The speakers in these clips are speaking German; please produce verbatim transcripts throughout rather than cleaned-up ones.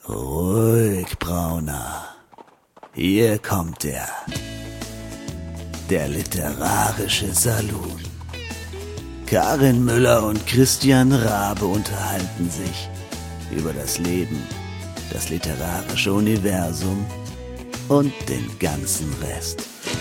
Ruhig, Brauner. Hier kommt er. Der literarische Saloon. Karin Müller und Christian Rabe unterhalten sich über das Leben, das literarische Universum und den ganzen Rest.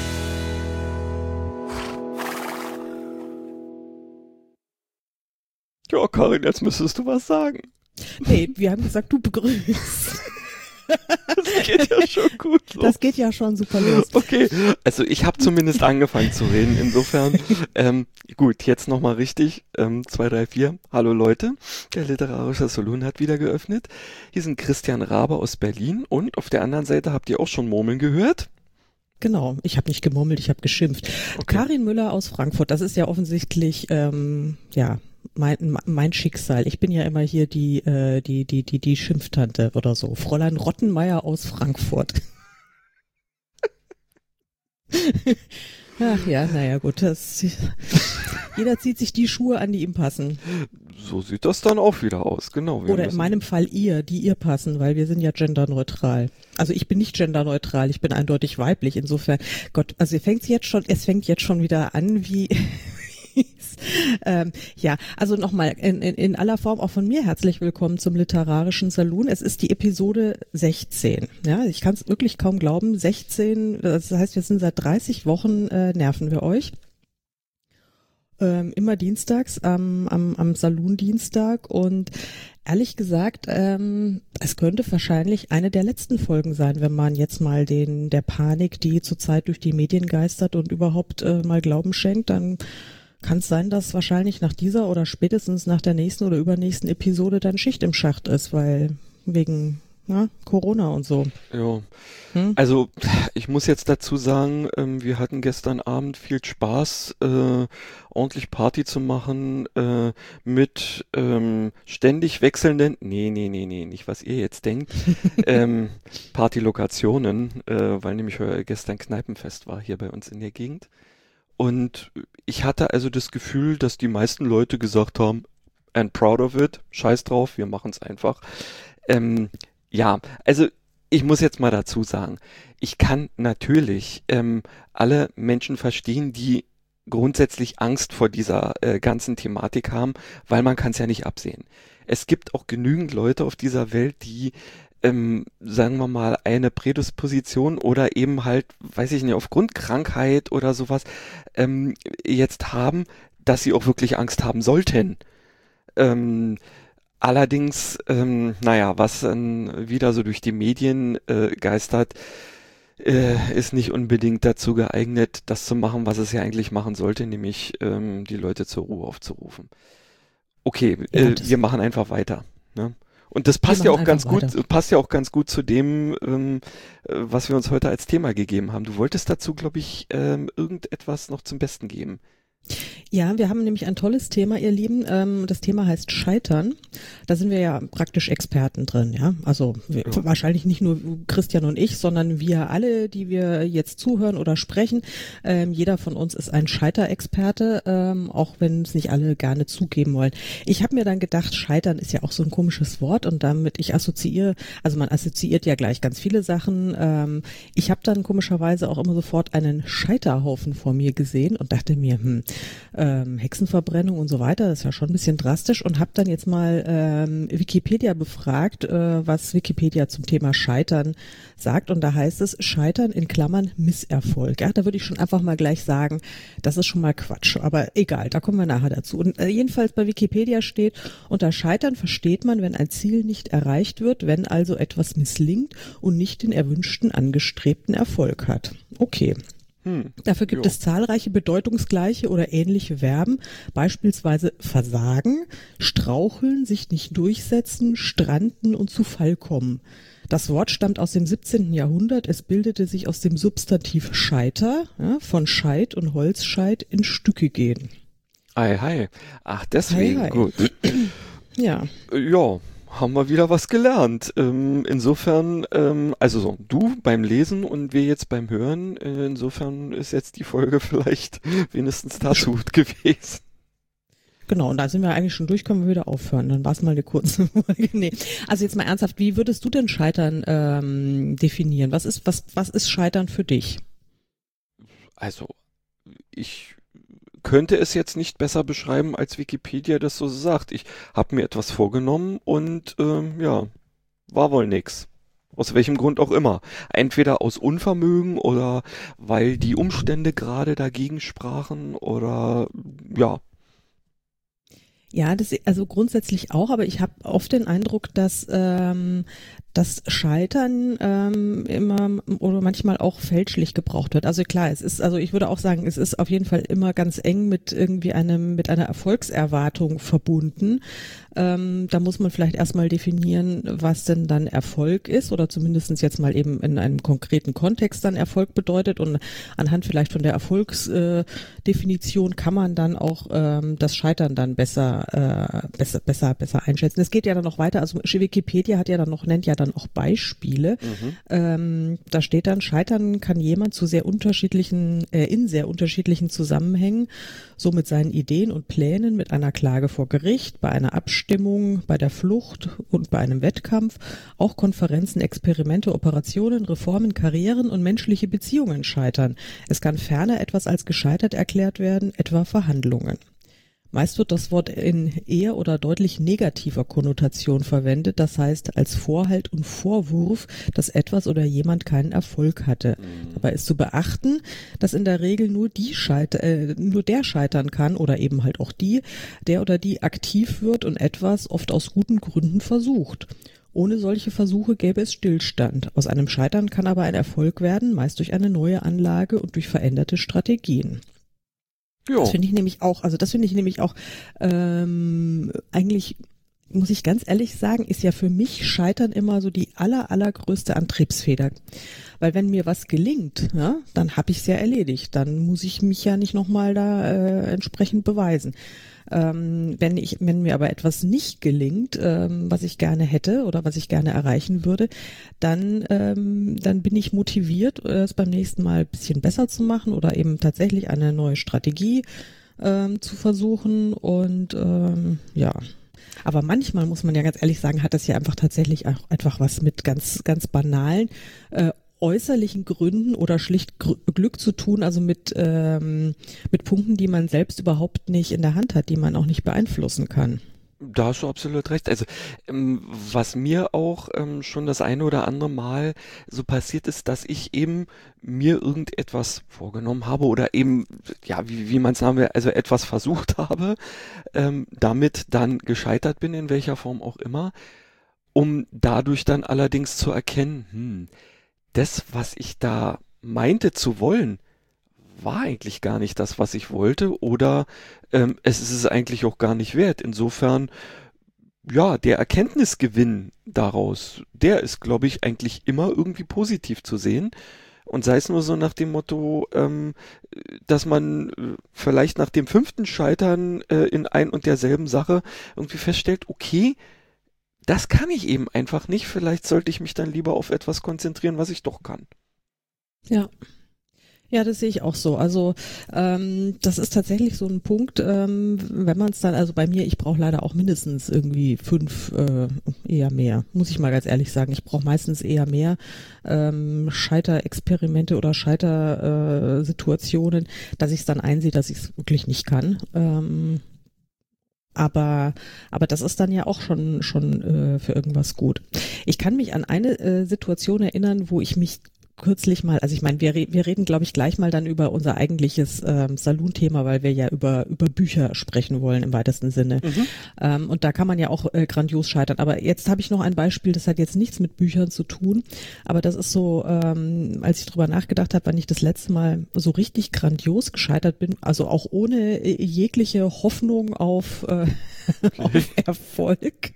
Ja, Karin, jetzt müsstest du was sagen. Nee, wir haben gesagt, du begrüßt. Das geht ja schon gut los. Das geht ja schon super los. Okay, also ich habe zumindest angefangen zu reden, insofern. ähm, gut, jetzt nochmal richtig. Ähm, zwei, drei, vier. Hallo Leute, der literarische Saloon hat wieder geöffnet. Hier sind Christian Rabe aus Berlin und auf der anderen Seite habt ihr auch schon Murmeln gehört. Genau, ich habe nicht gemurmelt, ich habe geschimpft. Okay. Karin Müller aus Frankfurt, das ist ja offensichtlich, ähm, ja, mein, mein Schicksal. Ich bin ja immer hier die, äh, die, die, die, die Schimpftante oder so. Fräulein Rottenmeier aus Frankfurt. Ach ja, naja gut, das, jeder zieht sich die Schuhe an, die ihm passen. So sieht das dann auch wieder aus, genau. Wir Oder in müssen- meinem Fall ihr, die ihr passen, weil wir sind ja genderneutral. Also ich bin nicht genderneutral, ich bin eindeutig weiblich. Insofern, Gott, also es fängt jetzt schon, es fängt jetzt schon wieder an, wie ähm, ja, also nochmal in, in, in aller Form auch von mir herzlich willkommen zum literarischen Saloon. Es ist die Episode sechzehn. Ja, ich kann es wirklich kaum glauben. sechzehn, das heißt, wir sind seit dreißig Wochen äh, nerven wir euch. Ähm, immer dienstags am, am, am Saloon-Dienstag und ehrlich gesagt, ähm, es könnte wahrscheinlich eine der letzten Folgen sein, wenn man jetzt mal den der Panik, die zurzeit durch die Medien geistert und überhaupt äh, mal Glauben schenkt, dann kann es sein, dass wahrscheinlich nach dieser oder spätestens nach der nächsten oder übernächsten Episode dann Schicht im Schacht ist, weil wegen na, Corona und so. Ja, Hm? also ich muss jetzt dazu sagen, ähm, wir hatten gestern Abend viel Spaß, äh, ordentlich Party zu machen äh, mit ähm, ständig wechselnden, nee, nee, nee, nee, nicht was ihr jetzt denkt, ähm, Partylokationen, äh, weil nämlich äh, gestern Kneipenfest war hier bei uns in der Gegend. Und ich hatte also das Gefühl, dass die meisten Leute gesagt haben, and proud of it, scheiß drauf, wir machen es einfach. Ähm, ja, also ich muss jetzt mal dazu sagen, ich kann natürlich ähm, alle Menschen verstehen, die grundsätzlich Angst vor dieser äh, ganzen Thematik haben, weil man kann es ja nicht absehen. Es gibt auch genügend Leute auf dieser Welt, die ähm, sagen wir mal, eine Prädisposition oder eben halt, weiß ich nicht, aufgrund Krankheit oder sowas ähm, jetzt haben, dass sie auch wirklich Angst haben sollten. Ähm, allerdings, ähm, naja, was dann wieder so durch die Medien äh, geistert, äh, ist nicht unbedingt dazu geeignet, das zu machen, was es ja eigentlich machen sollte, nämlich ähm, die Leute zur Ruhe aufzurufen. Okay, Ja, äh, das- wir machen einfach weiter. Ne? Und das passt Wir ja auch machen ganz einfach gut, weiter. passt ja auch ganz gut zu dem, ähm, äh, was wir uns heute als Thema gegeben haben. Du wolltest dazu, glaube ich, ähm, irgendetwas noch zum Besten geben. Ja, wir haben nämlich ein tolles Thema, ihr Lieben. Ähm, das Thema heißt Scheitern. Da sind wir ja praktisch Experten drin, ja. Also wir, Ja. wahrscheinlich nicht nur Christian und ich, sondern wir alle, die wir jetzt zuhören oder sprechen. Ähm, jeder von uns ist ein Scheiterexperte, ähm, auch wenn es nicht alle gerne zugeben wollen. Ich habe mir dann gedacht, Scheitern ist ja auch so ein komisches Wort und damit ich assoziiere, also man assoziiert ja gleich ganz viele Sachen. Ähm, ich habe dann komischerweise auch immer sofort einen Scheiterhaufen vor mir gesehen und dachte mir, hm, ähm, Hexenverbrennung und so weiter, das ist ja schon ein bisschen drastisch und habe dann jetzt mal ähm, Wikipedia befragt, äh, was Wikipedia zum Thema Scheitern sagt und da heißt es Scheitern in Klammern Misserfolg. Ja, da würde ich schon einfach mal gleich sagen, das ist schon mal Quatsch, aber egal, da kommen wir nachher dazu. Und äh, jedenfalls bei Wikipedia steht, unter Scheitern versteht man, wenn ein Ziel nicht erreicht wird, wenn also etwas misslingt und nicht den erwünschten, angestrebten Erfolg hat. Okay. Hm. Dafür gibt Jo. es zahlreiche bedeutungsgleiche oder ähnliche Verben, beispielsweise versagen, straucheln, sich nicht durchsetzen, stranden und zu Fall kommen. Das Wort stammt aus dem siebzehnten Jahrhundert. Es bildete sich aus dem Substantiv Scheiter, ja, von Scheit und Holzscheit in Stücke gehen. Ei, hi. Ach, deswegen, Ei, hi. gut. Ja, Äh, Ja, haben wir wieder was gelernt. Ähm, insofern, ähm, also so, du beim Lesen und wir jetzt beim Hören, äh, insofern ist jetzt die Folge vielleicht wenigstens dazu gewesen. Genau, und da sind wir eigentlich schon durch, können wir wieder aufhören. Dann war es mal eine kurze Folge. Nee. Also jetzt mal ernsthaft, wie würdest du denn Scheitern ähm, definieren? Was ist, was, was ist Scheitern für dich? Also, ich könnte es jetzt nicht besser beschreiben, als Wikipedia das so sagt. Ich habe mir etwas vorgenommen und ähm, ja, war wohl nix. Aus welchem Grund auch immer. Entweder aus Unvermögen oder weil die Umstände gerade dagegen sprachen oder ja. Ja, das also grundsätzlich auch, aber ich habe oft den Eindruck, dass ähm, das Scheitern ähm, immer oder manchmal auch fälschlich gebraucht wird. Also klar, es ist, also ich würde auch sagen, es ist auf jeden Fall immer ganz eng mit irgendwie einem, mit einer Erfolgserwartung verbunden. Ähm, da muss man vielleicht erstmal definieren, was denn dann Erfolg ist oder zumindestens jetzt mal eben in einem konkreten Kontext dann Erfolg bedeutet und anhand vielleicht von der Erfolgsdefinition äh, kann man dann auch ähm, das Scheitern dann besser, äh, besser, besser, besser einschätzen. Es geht ja dann noch weiter, also Wikipedia hat ja dann noch, nennt ja dann auch Beispiele. Mhm. Ähm, da steht dann, Scheitern kann jemand zu sehr unterschiedlichen, äh, in sehr unterschiedlichen Zusammenhängen, so mit seinen Ideen und Plänen, mit einer Klage vor Gericht, bei einer Abstimmung, bei der Flucht und bei einem Wettkampf, auch Konferenzen, Experimente, Operationen, Reformen, Karrieren und menschliche Beziehungen scheitern. Es kann ferner etwas als gescheitert erklärt werden, etwa Verhandlungen. Meist wird das Wort in eher oder deutlich negativer Konnotation verwendet, das heißt als Vorhalt und Vorwurf, dass etwas oder jemand keinen Erfolg hatte. Dabei ist zu beachten, dass in der Regel nur die scheiter, äh, nur der scheitern kann oder eben halt auch die, der oder die aktiv wird und etwas oft aus guten Gründen versucht. Ohne solche Versuche gäbe es Stillstand. Aus einem Scheitern kann aber ein Erfolg werden, meist durch eine neue Anlage und durch veränderte Strategien. Jo. Das finde ich nämlich auch, also das finde ich nämlich auch ähm, eigentlich, muss ich ganz ehrlich sagen, ist ja für mich Scheitern immer so die aller, allergrößte Antriebsfeder. Weil wenn mir was gelingt, ja, dann habe ich es ja erledigt. Dann muss ich mich ja nicht nochmal da äh, entsprechend beweisen. Ähm, wenn ich, wenn mir aber etwas nicht gelingt, ähm, was ich gerne hätte oder was ich gerne erreichen würde, dann, ähm, dann bin ich motiviert, es beim nächsten Mal ein bisschen besser zu machen oder eben tatsächlich eine neue Strategie ähm, zu versuchen und ähm, ja. Aber manchmal muss man ja ganz ehrlich sagen, hat das ja einfach tatsächlich auch einfach was mit ganz, ganz banalen äh, äußerlichen Gründen oder schlicht Gr- Glück zu tun, also mit, ähm, mit Punkten, die man selbst überhaupt nicht in der Hand hat, die man auch nicht beeinflussen kann. Da hast du absolut recht. Also ähm, was mir auch ähm, schon das eine oder andere Mal so passiert ist, dass ich eben mir irgendetwas vorgenommen habe oder eben, ja, wie, wie man es sagen will, also etwas versucht habe, ähm, damit dann gescheitert bin, in welcher Form auch immer, um dadurch dann allerdings zu erkennen, hm, das, was ich da meinte zu wollen, war eigentlich gar nicht das, was ich wollte, oder ähm, es ist es eigentlich auch gar nicht wert. Insofern, ja, der Erkenntnisgewinn daraus, der ist, glaube ich, eigentlich immer irgendwie positiv zu sehen. Und sei es nur so nach dem Motto, ähm, dass man äh, vielleicht nach dem fünften Scheitern äh, in ein und derselben Sache irgendwie feststellt, okay, das kann ich eben einfach nicht. Vielleicht sollte ich mich dann lieber auf etwas konzentrieren, was ich doch kann. Ja. Ja, das sehe ich auch so. Also ähm, das ist tatsächlich so ein Punkt, ähm, wenn man es dann, also bei mir, ich brauche leider auch mindestens irgendwie fünf, äh, eher mehr, muss ich mal ganz ehrlich sagen. Ich brauche meistens eher mehr ähm, Scheiterexperimente oder Scheitersituationen, äh, dass ich es dann einsehe, dass ich es wirklich nicht kann. Ähm, Aber, aber das ist dann ja auch schon, schon äh, für irgendwas gut. Ich kann mich an eine äh, Situation erinnern, wo ich mich kürzlich mal, also ich meine, wir, re- wir reden, glaube ich, gleich mal dann über unser eigentliches ähm, Saloon-Thema, weil wir ja über, über Bücher sprechen wollen im weitesten Sinne. Mhm. Ähm, und da kann man ja auch äh, grandios scheitern. Aber jetzt habe ich noch ein Beispiel, das hat jetzt nichts mit Büchern zu tun, aber das ist so, ähm, als ich drüber nachgedacht habe, wann ich das letzte Mal so richtig grandios gescheitert bin, also auch ohne äh, jegliche Hoffnung auf, äh, auf Erfolg.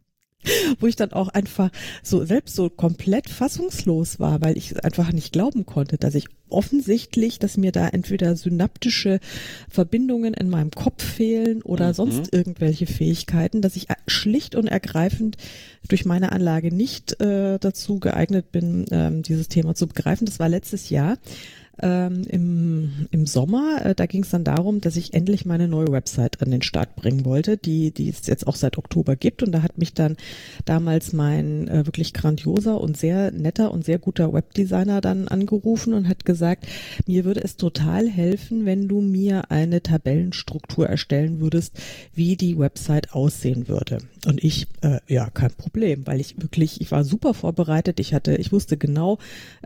Wo ich dann auch einfach so selbst so komplett fassungslos war, weil ich einfach nicht glauben konnte, dass ich offensichtlich, dass mir da entweder synaptische Verbindungen in meinem Kopf fehlen oder mhm. sonst irgendwelche Fähigkeiten, dass ich schlicht und ergreifend durch meine Anlage nicht äh, dazu geeignet bin, ähm, dieses Thema zu begreifen. Das war letztes Jahr. ähm, im, im Sommer. Äh, da ging es dann darum, dass ich endlich meine neue Website an den Start bringen wollte, die, die es jetzt auch seit Oktober gibt. Und da hat mich dann damals mein äh, wirklich grandioser und sehr netter und sehr guter Webdesigner dann angerufen und hat gesagt, mir würde es total helfen, wenn du mir eine Tabellenstruktur erstellen würdest, wie die Website aussehen würde. Und ich, äh, ja, kein Problem, weil ich wirklich, ich war super vorbereitet. Ich hatte, ich wusste genau,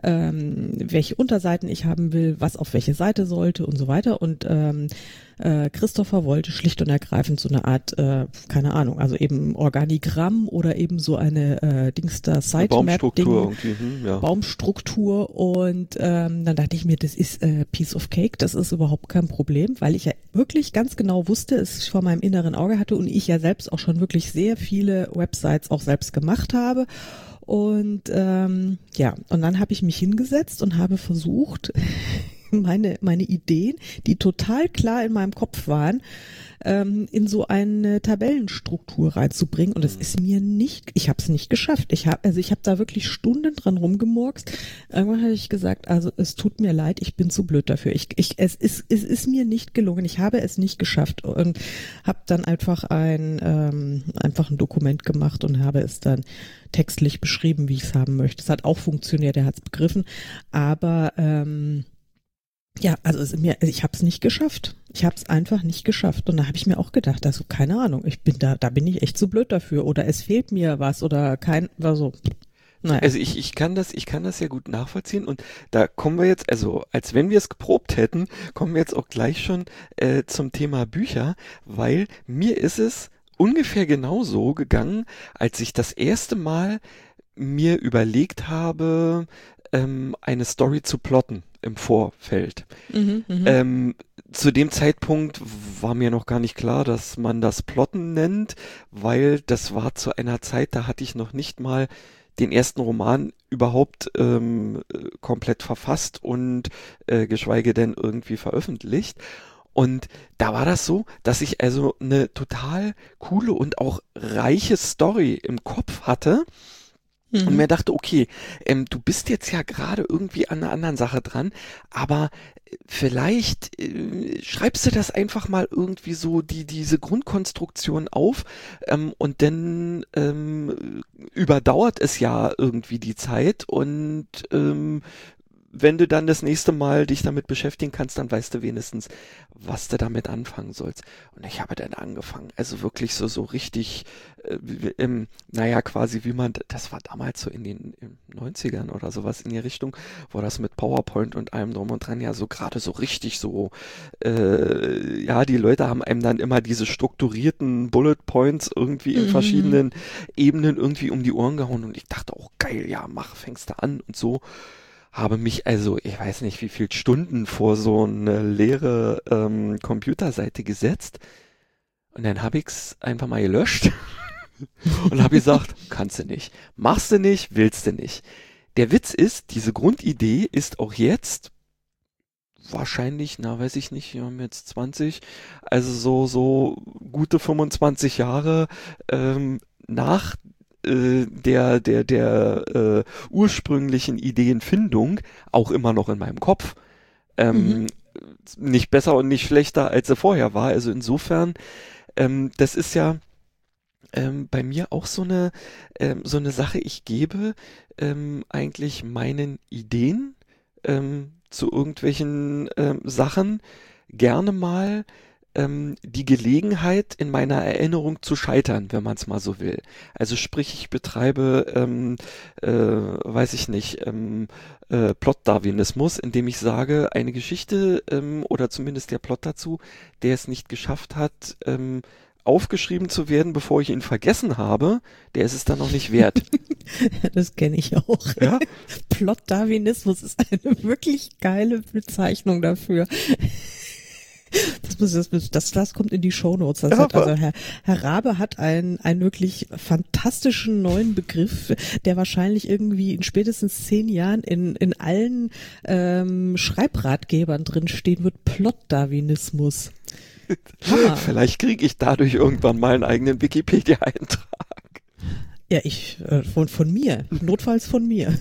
ähm, welche Unterseiten ich haben will, was auf welche Seite sollte und so weiter. Und ähm, äh, Christopher wollte schlicht und ergreifend so eine Art, äh, keine Ahnung, also eben Organigramm oder eben so eine äh, Dings da Sitemap-Ding, Baumstruktur irgendwie, hm, ja. Baumstruktur. Und ähm, dann dachte ich mir, das ist äh, Piece of Cake, das ist überhaupt kein Problem, weil ich ja wirklich ganz genau wusste, es vor meinem inneren Auge hatte und ich ja selbst auch schon wirklich sehr viele Websites auch selbst gemacht habe. Und ähm, ja, und dann habe ich mich hingesetzt und habe versucht, meine meine Ideen, die total klar in meinem Kopf waren, ähm, in so eine Tabellenstruktur reinzubringen. Und es ist mir nicht, ich habe es nicht geschafft. Ich habe, also ich habe da wirklich Stunden dran rumgemurkst. Irgendwann habe ich gesagt, also es tut mir leid, ich bin zu blöd dafür. Ich, ich, es ist, es ist mir nicht gelungen. Ich habe es nicht geschafft und habe dann einfach ein, ähm, einfach ein Dokument gemacht und habe es dann textlich beschrieben, wie ich es haben möchte. Es hat auch funktioniert, er hat es begriffen, aber ähm, ja, also es, mir, ich habe es nicht geschafft. Ich habe es einfach nicht geschafft. Und da habe ich mir auch gedacht, also keine Ahnung, ich bin da, da bin ich echt zu blöd dafür oder es fehlt mir was oder kein, war so. Naja. Also ich, ich kann das, ich kann das ja gut nachvollziehen und da kommen wir jetzt, also als wenn wir es geprobt hätten, kommen wir jetzt auch gleich schon äh, zum Thema Bücher, weil mir ist es ungefähr genauso gegangen, als ich das erste Mal mir überlegt habe, ähm, eine Story zu plotten im Vorfeld. Mhm, mh. Ähm, zu dem Zeitpunkt war mir noch gar nicht klar, dass man das Plotten nennt, weil das war zu einer Zeit, da hatte ich noch nicht mal den ersten Roman überhaupt ähm, komplett verfasst und äh, geschweige denn irgendwie veröffentlicht. Und da war das so, dass ich also eine total coole und auch reiche Story im Kopf hatte Mhm. und mir dachte, okay, ähm, du bist jetzt ja gerade irgendwie an einer anderen Sache dran, aber äh, vielleicht äh, schreibst du das einfach mal irgendwie so, die diese Grundkonstruktion auf ähm, und dann ähm, überdauert es ja irgendwie die Zeit und ähm, wenn du dann das nächste Mal dich damit beschäftigen kannst, dann weißt du wenigstens, was du damit anfangen sollst. Und ich habe dann angefangen, also wirklich so so richtig, äh, wie- ähm, naja, quasi wie man, das war damals so in den in neunzigern oder sowas in die Richtung, wo das mit PowerPoint und allem drum und dran ja so gerade so richtig so, äh, ja, die Leute haben einem dann immer diese strukturierten Bullet Points irgendwie in Mhm. verschiedenen Ebenen irgendwie um die Ohren gehauen und ich dachte auch, geil, ja, mach, fängst du an und so. Habe mich also, ich weiß nicht, wie viel Stunden vor so eine leere ähm, Computerseite gesetzt und dann habe ich's einfach mal gelöscht und habe gesagt, kannst du nicht, machst du nicht, willst du nicht. Der Witz ist, diese Grundidee ist auch jetzt wahrscheinlich, na weiß ich nicht, wir haben jetzt zwanzig, also so so gute fünfundzwanzig Jahre ähm, nach äh, der der der äh, ursprünglichen Ideenfindung auch immer noch in meinem Kopf. Ähm, Nicht besser und nicht schlechter, als er vorher war. Also insofern, ähm, das ist ja ähm, bei mir auch so eine ähm, so eine Sache. Ich gebe ähm, eigentlich meinen Ideen ähm, zu irgendwelchen ähm, Sachen gerne mal ähm, die Gelegenheit in meiner Erinnerung zu scheitern, wenn man es mal so will. Also sprich, ich betreibe, ähm, äh, weiß ich nicht, ähm, äh, Plot-Darwinismus, indem ich sage, eine Geschichte ähm, oder zumindest der Plot dazu, der es nicht geschafft hat, ähm, aufgeschrieben zu werden, bevor ich ihn vergessen habe, der ist es dann noch nicht wert. Das kenne ich auch. Ja? Plot-Darwinismus ist eine wirklich geile Bezeichnung dafür. Das, muss, das, das, das kommt in die Shownotes. Das Ja, hat, also aber- Herr, Herr Rabe hat einen, einen wirklich fantastischen neuen Begriff, der wahrscheinlich irgendwie in spätestens zehn Jahren in, in allen ähm, Schreibratgebern drin stehen wird. Plot-Darwinismus. Hammer. Vielleicht kriege ich dadurch irgendwann mal einen eigenen Wikipedia-Eintrag. Ja, ich, äh, von, von mir. Notfalls von mir.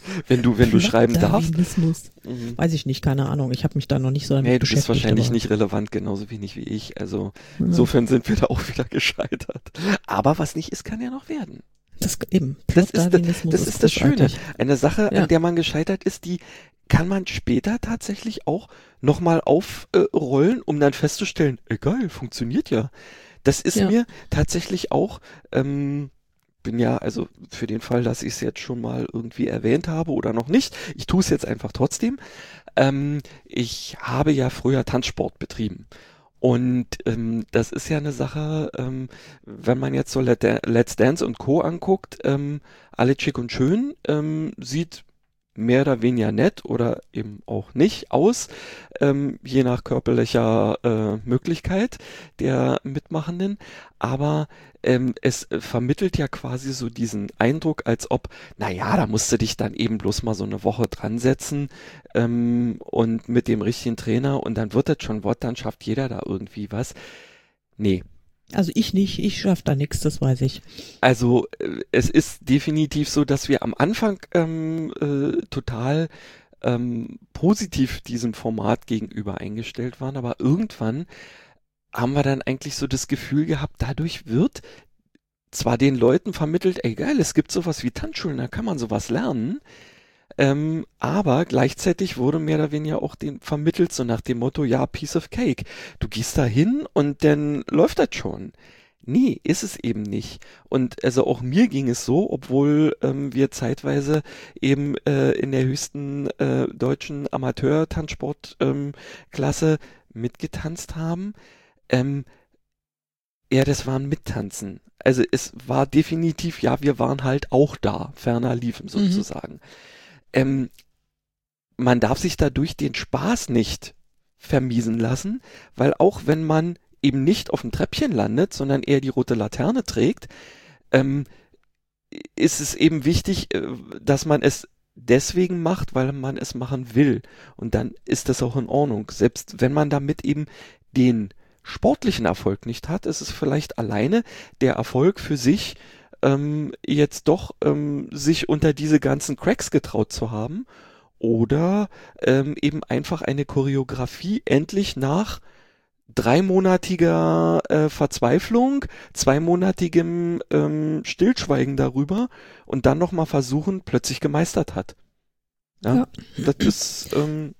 Wenn du, wenn du schreiben darfst. Mhm. Weiß ich nicht, keine Ahnung. Ich habe mich da noch nicht so damit nee, beschäftigt. Du bist wahrscheinlich aber. nicht relevant, genauso wenig wie ich. Also Ja. insofern sind wir da auch wieder gescheitert. Aber was nicht ist, kann ja noch werden. Das eben. Das ist, das, das, ist, ist das Schöne. Eine Sache, ja. an der man gescheitert ist, die kann man später tatsächlich auch nochmal aufrollen, äh, um dann festzustellen, egal, funktioniert ja. Das ist ja. mir tatsächlich auch, ähm, bin ja, also für den Fall, dass ich es jetzt schon mal irgendwie erwähnt habe oder noch nicht, ich tue es jetzt einfach trotzdem. Ähm, ich habe ja früher Tanzsport betrieben. Und ähm, das ist ja eine Sache, ähm, wenn man jetzt so Let's Dance und Co. anguckt, ähm, alle schick und schön, ähm, sieht mehr oder weniger nett oder eben auch nicht aus, ähm, je nach körperlicher äh, Möglichkeit der Mitmachenden. Aber ähm, es vermittelt ja quasi so diesen Eindruck, als ob, naja, da musst du dich dann eben bloß mal so eine Woche dran setzen ähm, und mit dem richtigen Trainer und dann wird das schon was, dann schafft jeder da irgendwie was. Nee. Also ich nicht, ich schaffe da nichts, das weiß ich. Also äh, es ist definitiv so, dass wir am Anfang ähm, äh, total ähm, positiv diesem Format gegenüber eingestellt waren, aber irgendwann haben wir dann eigentlich so das Gefühl gehabt, dadurch wird zwar den Leuten vermittelt, ey geil, es gibt sowas wie Tanzschulen, da kann man sowas lernen, ähm, aber gleichzeitig wurde mehr oder weniger auch den vermittelt, so nach dem Motto, ja, piece of cake. Du gehst da hin und dann läuft das schon. Nee, ist es eben nicht. Und also auch mir ging es so, obwohl ähm, wir zeitweise eben äh, in der höchsten äh, deutschen Amateur-Tanzsport-Klasse ähm, mitgetanzt haben. Ähm, ja, das waren Mittanzen. Also es war definitiv, ja, wir waren halt auch da, ferner liefen sozusagen. Mhm. Ähm, man darf sich dadurch den Spaß nicht vermiesen lassen, weil auch wenn man eben nicht auf dem Treppchen landet, sondern eher die rote Laterne trägt, ähm, ist es eben wichtig, dass man es deswegen macht, weil man es machen will. Und dann ist das auch in Ordnung. Selbst wenn man damit eben den sportlichen Erfolg nicht hat, ist es vielleicht alleine der Erfolg für sich, ähm, jetzt doch ähm, sich unter diese ganzen Cracks getraut zu haben oder ähm, eben einfach eine Choreografie endlich nach dreimonatiger äh, Verzweiflung, zweimonatigem ähm, Stillschweigen darüber und dann nochmal versuchen, plötzlich gemeistert hat. Ja, ja. Das ist ähm,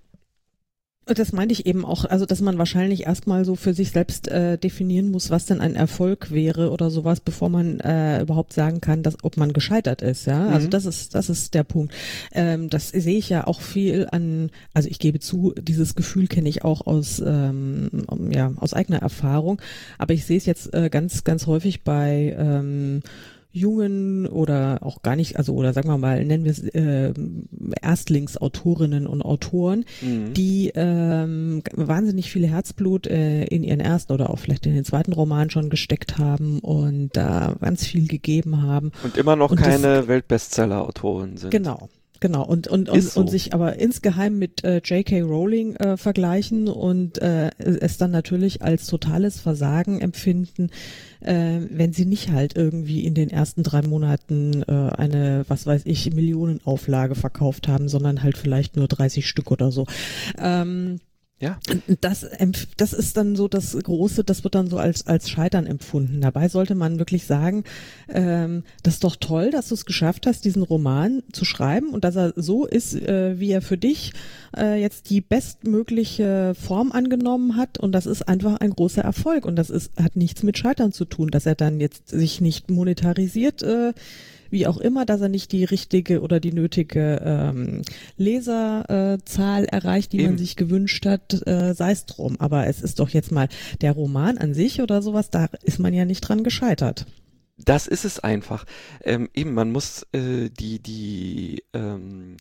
Das meinte ich eben auch, also dass man wahrscheinlich erstmal so für sich selbst äh, definieren muss, was denn ein Erfolg wäre oder sowas, bevor man äh, überhaupt sagen kann, dass ob man gescheitert ist, ja. Mhm. Also das ist das ist der Punkt. Ähm, das sehe ich ja auch viel an, also ich gebe zu, dieses Gefühl kenne ich auch aus ähm, ja aus eigener Erfahrung, aber ich sehe es jetzt äh, ganz ganz häufig bei ähm, jungen oder auch gar nicht, also oder sagen wir mal, nennen wir es äh, Erstlingsautorinnen und Autoren, mhm. die ähm, wahnsinnig viel Herzblut äh, in ihren ersten oder auch vielleicht in den zweiten Roman schon gesteckt haben und da ganz viel gegeben haben. Und immer noch und keine das, Weltbestseller-Autoren sind. Genau. Genau, und und und, so. und sich aber insgeheim mit äh, J K. Rowling äh, vergleichen und äh, es dann natürlich als totales Versagen empfinden, äh, wenn sie nicht halt irgendwie in den ersten drei Monaten äh, eine, was weiß ich, Millionenauflage verkauft haben, sondern halt vielleicht nur dreißig Stück oder so. Ähm, Ja. Das, das ist dann so das Große, das wird dann so als als Scheitern empfunden. Dabei sollte man wirklich sagen, ähm, das ist doch toll, dass du es geschafft hast, diesen Roman zu schreiben und dass er so ist, äh, wie er für dich äh, jetzt die bestmögliche Form angenommen hat und das ist einfach ein großer Erfolg und das ist hat nichts mit Scheitern zu tun, dass er dann jetzt sich nicht monetarisiert, äh, wie auch immer, dass er nicht die richtige oder die nötige ähm, Leserzahl äh, erreicht, die Eben. man sich gewünscht hat, äh, sei es drum. Aber es ist doch jetzt mal der Roman an sich oder sowas, da ist man ja nicht dran gescheitert. Das ist es einfach. Ähm, eben, man muss äh, die, die, ähm,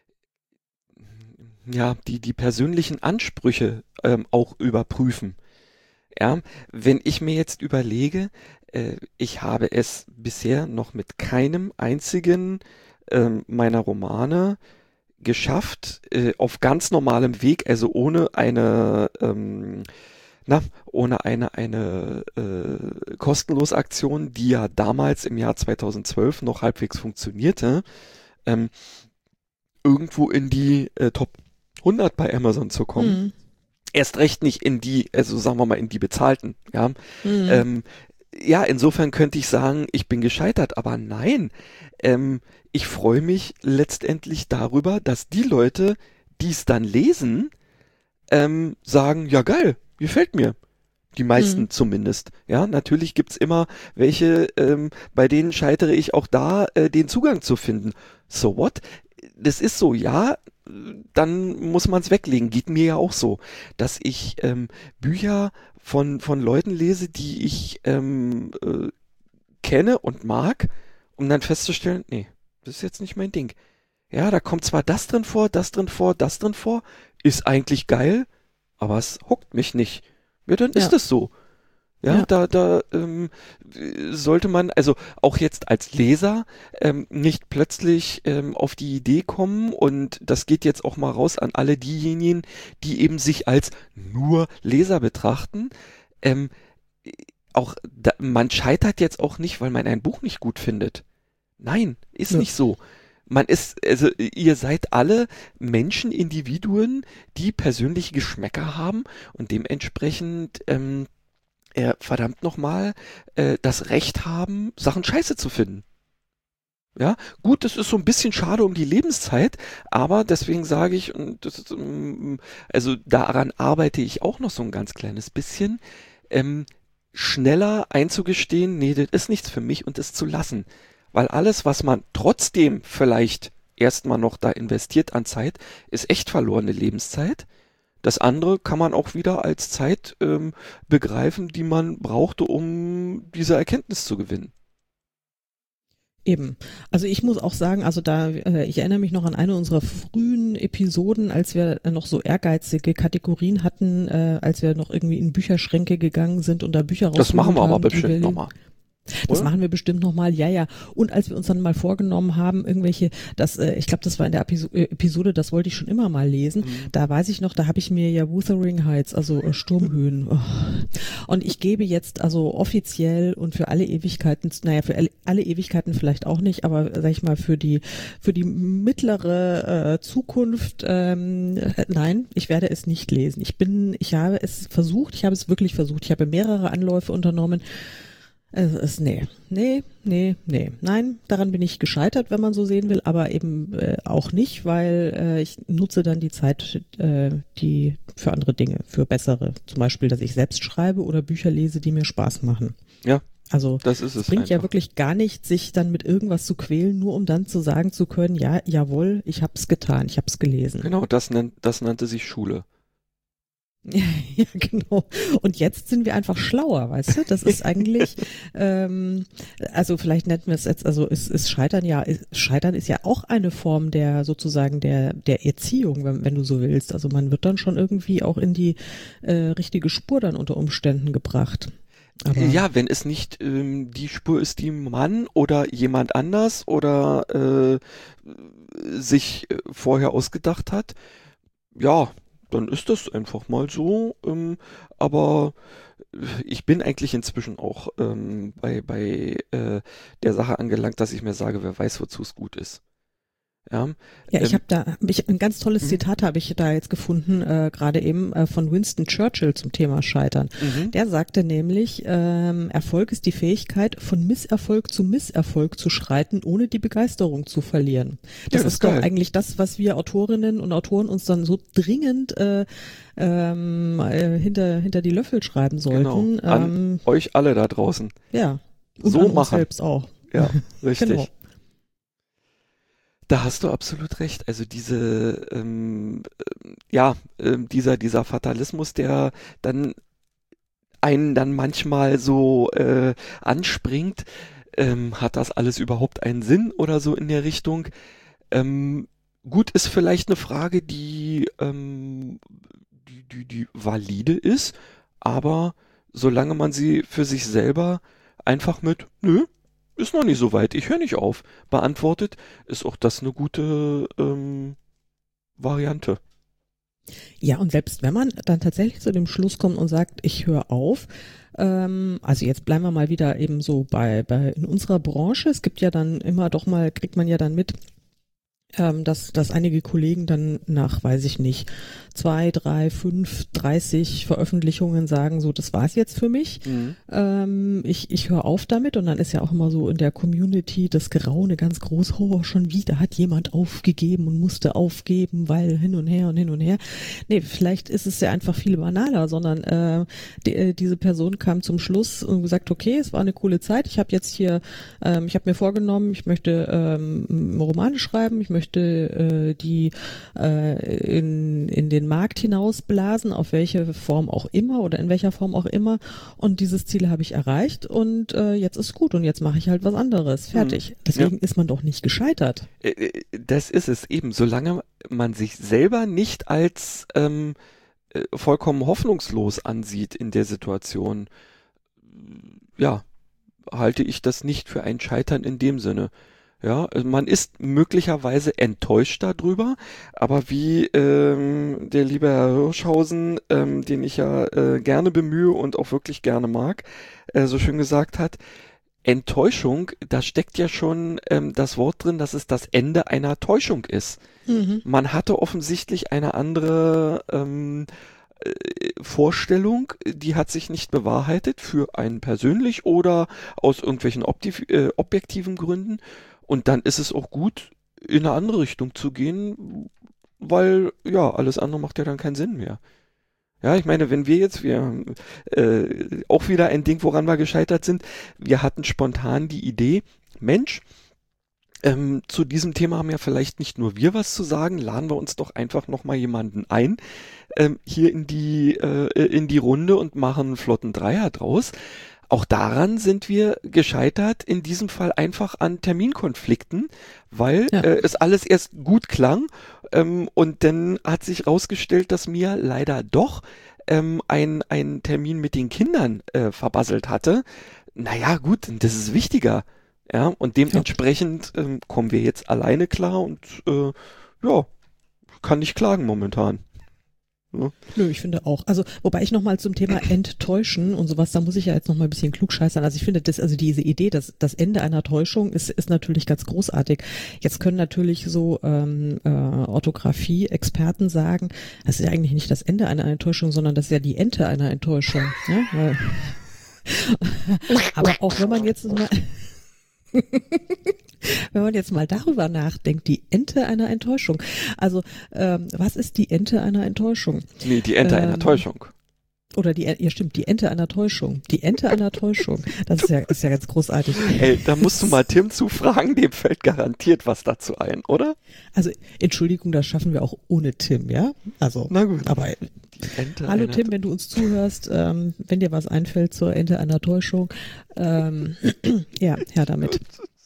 ja, die, die persönlichen Ansprüche ähm, auch überprüfen. Ja, wenn ich mir jetzt überlege, äh, ich habe es bisher noch mit keinem einzigen äh, meiner Romane geschafft, äh, auf ganz normalem Weg, also ohne eine, ähm, na, ohne eine, eine äh, Kostenlosaktion, die ja damals im Jahr zweitausendzwölf noch halbwegs funktionierte, ähm, irgendwo in die äh, Top hundert bei Amazon zu kommen. Mhm. Erst recht nicht in die, also sagen wir mal in die bezahlten, ja. Mhm. Ähm, ja, insofern könnte ich sagen, ich bin gescheitert, aber nein, ähm, ich freue mich letztendlich darüber, dass die Leute, die es dann lesen, ähm, sagen, ja geil, gefällt mir. Die meisten mhm. zumindest. Ja, natürlich gibt's immer welche, ähm, bei denen scheitere ich auch da, äh, den Zugang zu finden. So what? Das ist so, ja, dann muss man es weglegen. Geht mir ja auch so, dass ich ähm, Bücher von, von Leuten lese, die ich ähm, äh, kenne und mag, um dann festzustellen, nee, das ist jetzt nicht mein Ding. Ja, da kommt zwar das drin vor, das drin vor, das drin vor, ist eigentlich geil, aber es huckt mich nicht. Ja, dann ja. ist es so. Ja, ja, da, da ähm, sollte man, also auch jetzt als Leser, ähm, nicht plötzlich ähm, auf die Idee kommen, und das geht jetzt auch mal raus an alle diejenigen, die eben sich als nur Leser betrachten. Ähm, auch da, man scheitert jetzt auch nicht, weil man ein Buch nicht gut findet. Nein, ist ja. nicht so. Man ist, also ihr seid alle Menschen, Individuen, die persönliche Geschmäcker haben und dementsprechend ähm, äh, verdammt nochmal äh, das Recht haben, Sachen scheiße zu finden. Ja, gut, das ist so ein bisschen schade um die Lebenszeit, aber deswegen sage ich, und das ist, ähm, also daran arbeite ich auch noch so ein ganz kleines bisschen, ähm, schneller einzugestehen, nee, das ist nichts für mich, und das zu lassen. Weil alles, was man trotzdem vielleicht erstmal noch da investiert an Zeit, ist echt verlorene Lebenszeit. Das andere kann man auch wieder als Zeit ähm, begreifen, die man brauchte, um diese Erkenntnis zu gewinnen. Eben. Also ich muss auch sagen, also da, äh, ich erinnere mich noch an eine unserer frühen Episoden, als wir noch so ehrgeizige Kategorien hatten, äh, als wir noch irgendwie in Bücherschränke gegangen sind und da Bücher rausgeholt haben. Das machen wir aber bestimmt nochmal. Das Oder? machen wir bestimmt nochmal, ja, ja. Und als wir uns dann mal vorgenommen haben, irgendwelche, das, äh, ich glaube, das war in der Episo- äh, Episode, das wollte ich schon immer mal lesen, mhm. da weiß ich noch, da habe ich mir ja Wuthering Heights, also äh, Sturmhöhen. Oh. Und ich gebe jetzt also offiziell und für alle Ewigkeiten, naja, für alle Ewigkeiten vielleicht auch nicht, aber sag ich mal, für die für die mittlere äh, Zukunft, ähm, äh, nein, ich werde es nicht lesen. Ich bin, ich habe es versucht, ich habe es wirklich versucht, ich habe mehrere Anläufe unternommen. Es ist, nee, nee, nee, nee. Nein, daran bin ich gescheitert, wenn man so sehen will, aber eben äh, auch nicht, weil äh, ich nutze dann die Zeit, äh, die für andere Dinge, für bessere. Zum Beispiel, dass ich selbst schreibe oder Bücher lese, die mir Spaß machen. Ja, also das ist es. Es bringt einfach. ja wirklich gar nichts, sich dann mit irgendwas zu quälen, nur um dann zu sagen zu können, ja, jawohl, ich hab's getan, ich hab's gelesen. Genau, das, nennt, das nannte sich Schule. Ja, ja, genau. Und jetzt sind wir einfach schlauer, weißt du? Das ist eigentlich, ähm, also vielleicht nennen wir es jetzt, also ist, ist Scheitern ja, ist, Scheitern ist ja auch eine Form der sozusagen der der Erziehung, wenn, wenn du so willst. Also man wird dann schon irgendwie auch in die äh, richtige Spur dann unter Umständen gebracht. Aber ja, wenn es nicht ähm, die Spur ist, die man oder jemand anders oder äh, sich äh, vorher ausgedacht hat, ja, dann ist das einfach mal so, ähm, aber ich bin eigentlich inzwischen auch ähm, bei, bei äh, der Sache angelangt, dass ich mir sage, wer weiß, wozu es gut ist. Ja, ja ich ähm, habe da ich, ein ganz tolles Zitat habe ich da jetzt gefunden, äh, gerade eben äh, von Winston Churchill zum Thema Scheitern. Mhm. Der sagte nämlich, ähm, Erfolg ist die Fähigkeit, von Misserfolg zu Misserfolg zu schreiten, ohne die Begeisterung zu verlieren. Das, ja, das ist doch geil. eigentlich das, was wir Autorinnen und Autoren uns dann so dringend äh, ähm, äh, hinter hinter die Löffel schreiben sollten. Genau. An ähm, euch alle da draußen. Ja. Und So an uns machen. selbst auch. Ja, richtig. Genau. Da hast du absolut recht. Also diese, ähm, äh, ja, äh, dieser, dieser Fatalismus, der dann einen dann manchmal so äh, anspringt, ähm, hat das alles überhaupt einen Sinn oder so in der Richtung? Ähm, gut, ist vielleicht eine Frage, die, ähm, die, die, die valide ist, aber solange man sie für sich selber einfach mit, nö, ist noch nicht so weit, ich höre nicht auf, beantwortet, ist auch das eine gute ähm, Variante. Ja, und selbst wenn man dann tatsächlich zu dem Schluss kommt und sagt, ich höre auf, ähm, also jetzt bleiben wir mal wieder eben so bei, bei in unserer Branche, es gibt ja dann immer doch mal, kriegt man ja dann mit, ähm, dass, dass einige Kollegen dann nach, weiß ich nicht, zwei, drei, fünf, dreißig Veröffentlichungen sagen, so, das war's jetzt für mich. Mhm. Ähm, ich ich höre auf damit und dann ist ja auch immer so in der Community das Geraune ganz groß, oh, schon wieder hat jemand aufgegeben und musste aufgeben, weil hin und her und hin und her. Nee, vielleicht ist es ja einfach viel banaler, sondern äh, die, diese Person kam zum Schluss und gesagt, okay, es war eine coole Zeit, ich habe jetzt hier, ähm, ich habe mir vorgenommen, ich möchte ähm, Romane schreiben, ich möchte äh, die äh, in, in den Markt hinausblasen, auf welche Form auch immer oder in welcher Form auch immer. Und dieses Ziel habe ich erreicht und äh, jetzt ist gut und jetzt mache ich halt was anderes. Fertig. Hm. Deswegen ja. ist man doch nicht gescheitert. Das ist es eben. Solange man sich selber nicht als ähm, vollkommen hoffnungslos ansieht in der Situation, ja, halte ich das nicht für ein Scheitern in dem Sinne. Ja, man ist möglicherweise enttäuscht darüber, aber wie ähm, der liebe Herr Hirschhausen, ähm, den ich ja äh, gerne bemühe und auch wirklich gerne mag, äh, so schön gesagt hat, Enttäuschung, da steckt ja schon ähm, das Wort drin, dass es das Ende einer Täuschung ist. Mhm. Man hatte offensichtlich eine andere ähm, äh, Vorstellung, die hat sich nicht bewahrheitet für einen persönlich oder aus irgendwelchen opti- äh, objektiven Gründen. Und dann ist es auch gut, in eine andere Richtung zu gehen, weil, ja, alles andere macht ja dann keinen Sinn mehr. Ja, ich meine, wenn wir jetzt, wir, äh, auch wieder ein Ding, woran wir gescheitert sind, wir hatten spontan die Idee, Mensch, ähm, zu diesem Thema haben ja vielleicht nicht nur wir was zu sagen, laden wir uns doch einfach nochmal jemanden ein, ähm, hier in die, äh, in die Runde und machen einen flotten Dreier draus. Auch daran sind wir gescheitert, in diesem Fall einfach an Terminkonflikten, weil ja. äh, es alles erst gut klang ähm, und dann hat sich rausgestellt, dass mir leider doch ähm, ein, ein Termin mit den Kindern äh, verbasselt hatte. Naja gut, das ist wichtiger. Ja, und dementsprechend ähm, kommen wir jetzt alleine klar und äh, ja, kann nicht klagen momentan. Ja. Nö, ich finde auch. Also, wobei ich nochmal zum Thema Enttäuschen und sowas, da muss ich ja jetzt nochmal ein bisschen klugscheißern. Also ich finde das, also diese Idee, dass das Ende einer Täuschung ist, ist natürlich ganz großartig. Jetzt können natürlich so ähm, äh, Orthographie-Experten sagen, das ist ja eigentlich nicht das Ende einer Enttäuschung, sondern das ist ja die Ente einer Enttäuschung. Ja? Weil, aber auch wenn man jetzt mal wenn man jetzt mal darüber nachdenkt, die Ente einer Enttäuschung. Also, ähm, was ist die Ente einer Enttäuschung? Nee, die Ente ähm, einer Täuschung. Oder die, ja stimmt, die Ente einer Täuschung. Die Ente einer Täuschung. Das ist ja, ist ja ganz großartig. Ey, da musst du mal Tim zufragen, dem fällt garantiert was dazu ein, oder? Also, Entschuldigung, das schaffen wir auch ohne Tim, ja? Also, na gut. Aber, hallo Tim, wenn du uns zuhörst, ähm, wenn dir was einfällt zur Ente einer Täuschung, ähm, ja, her damit.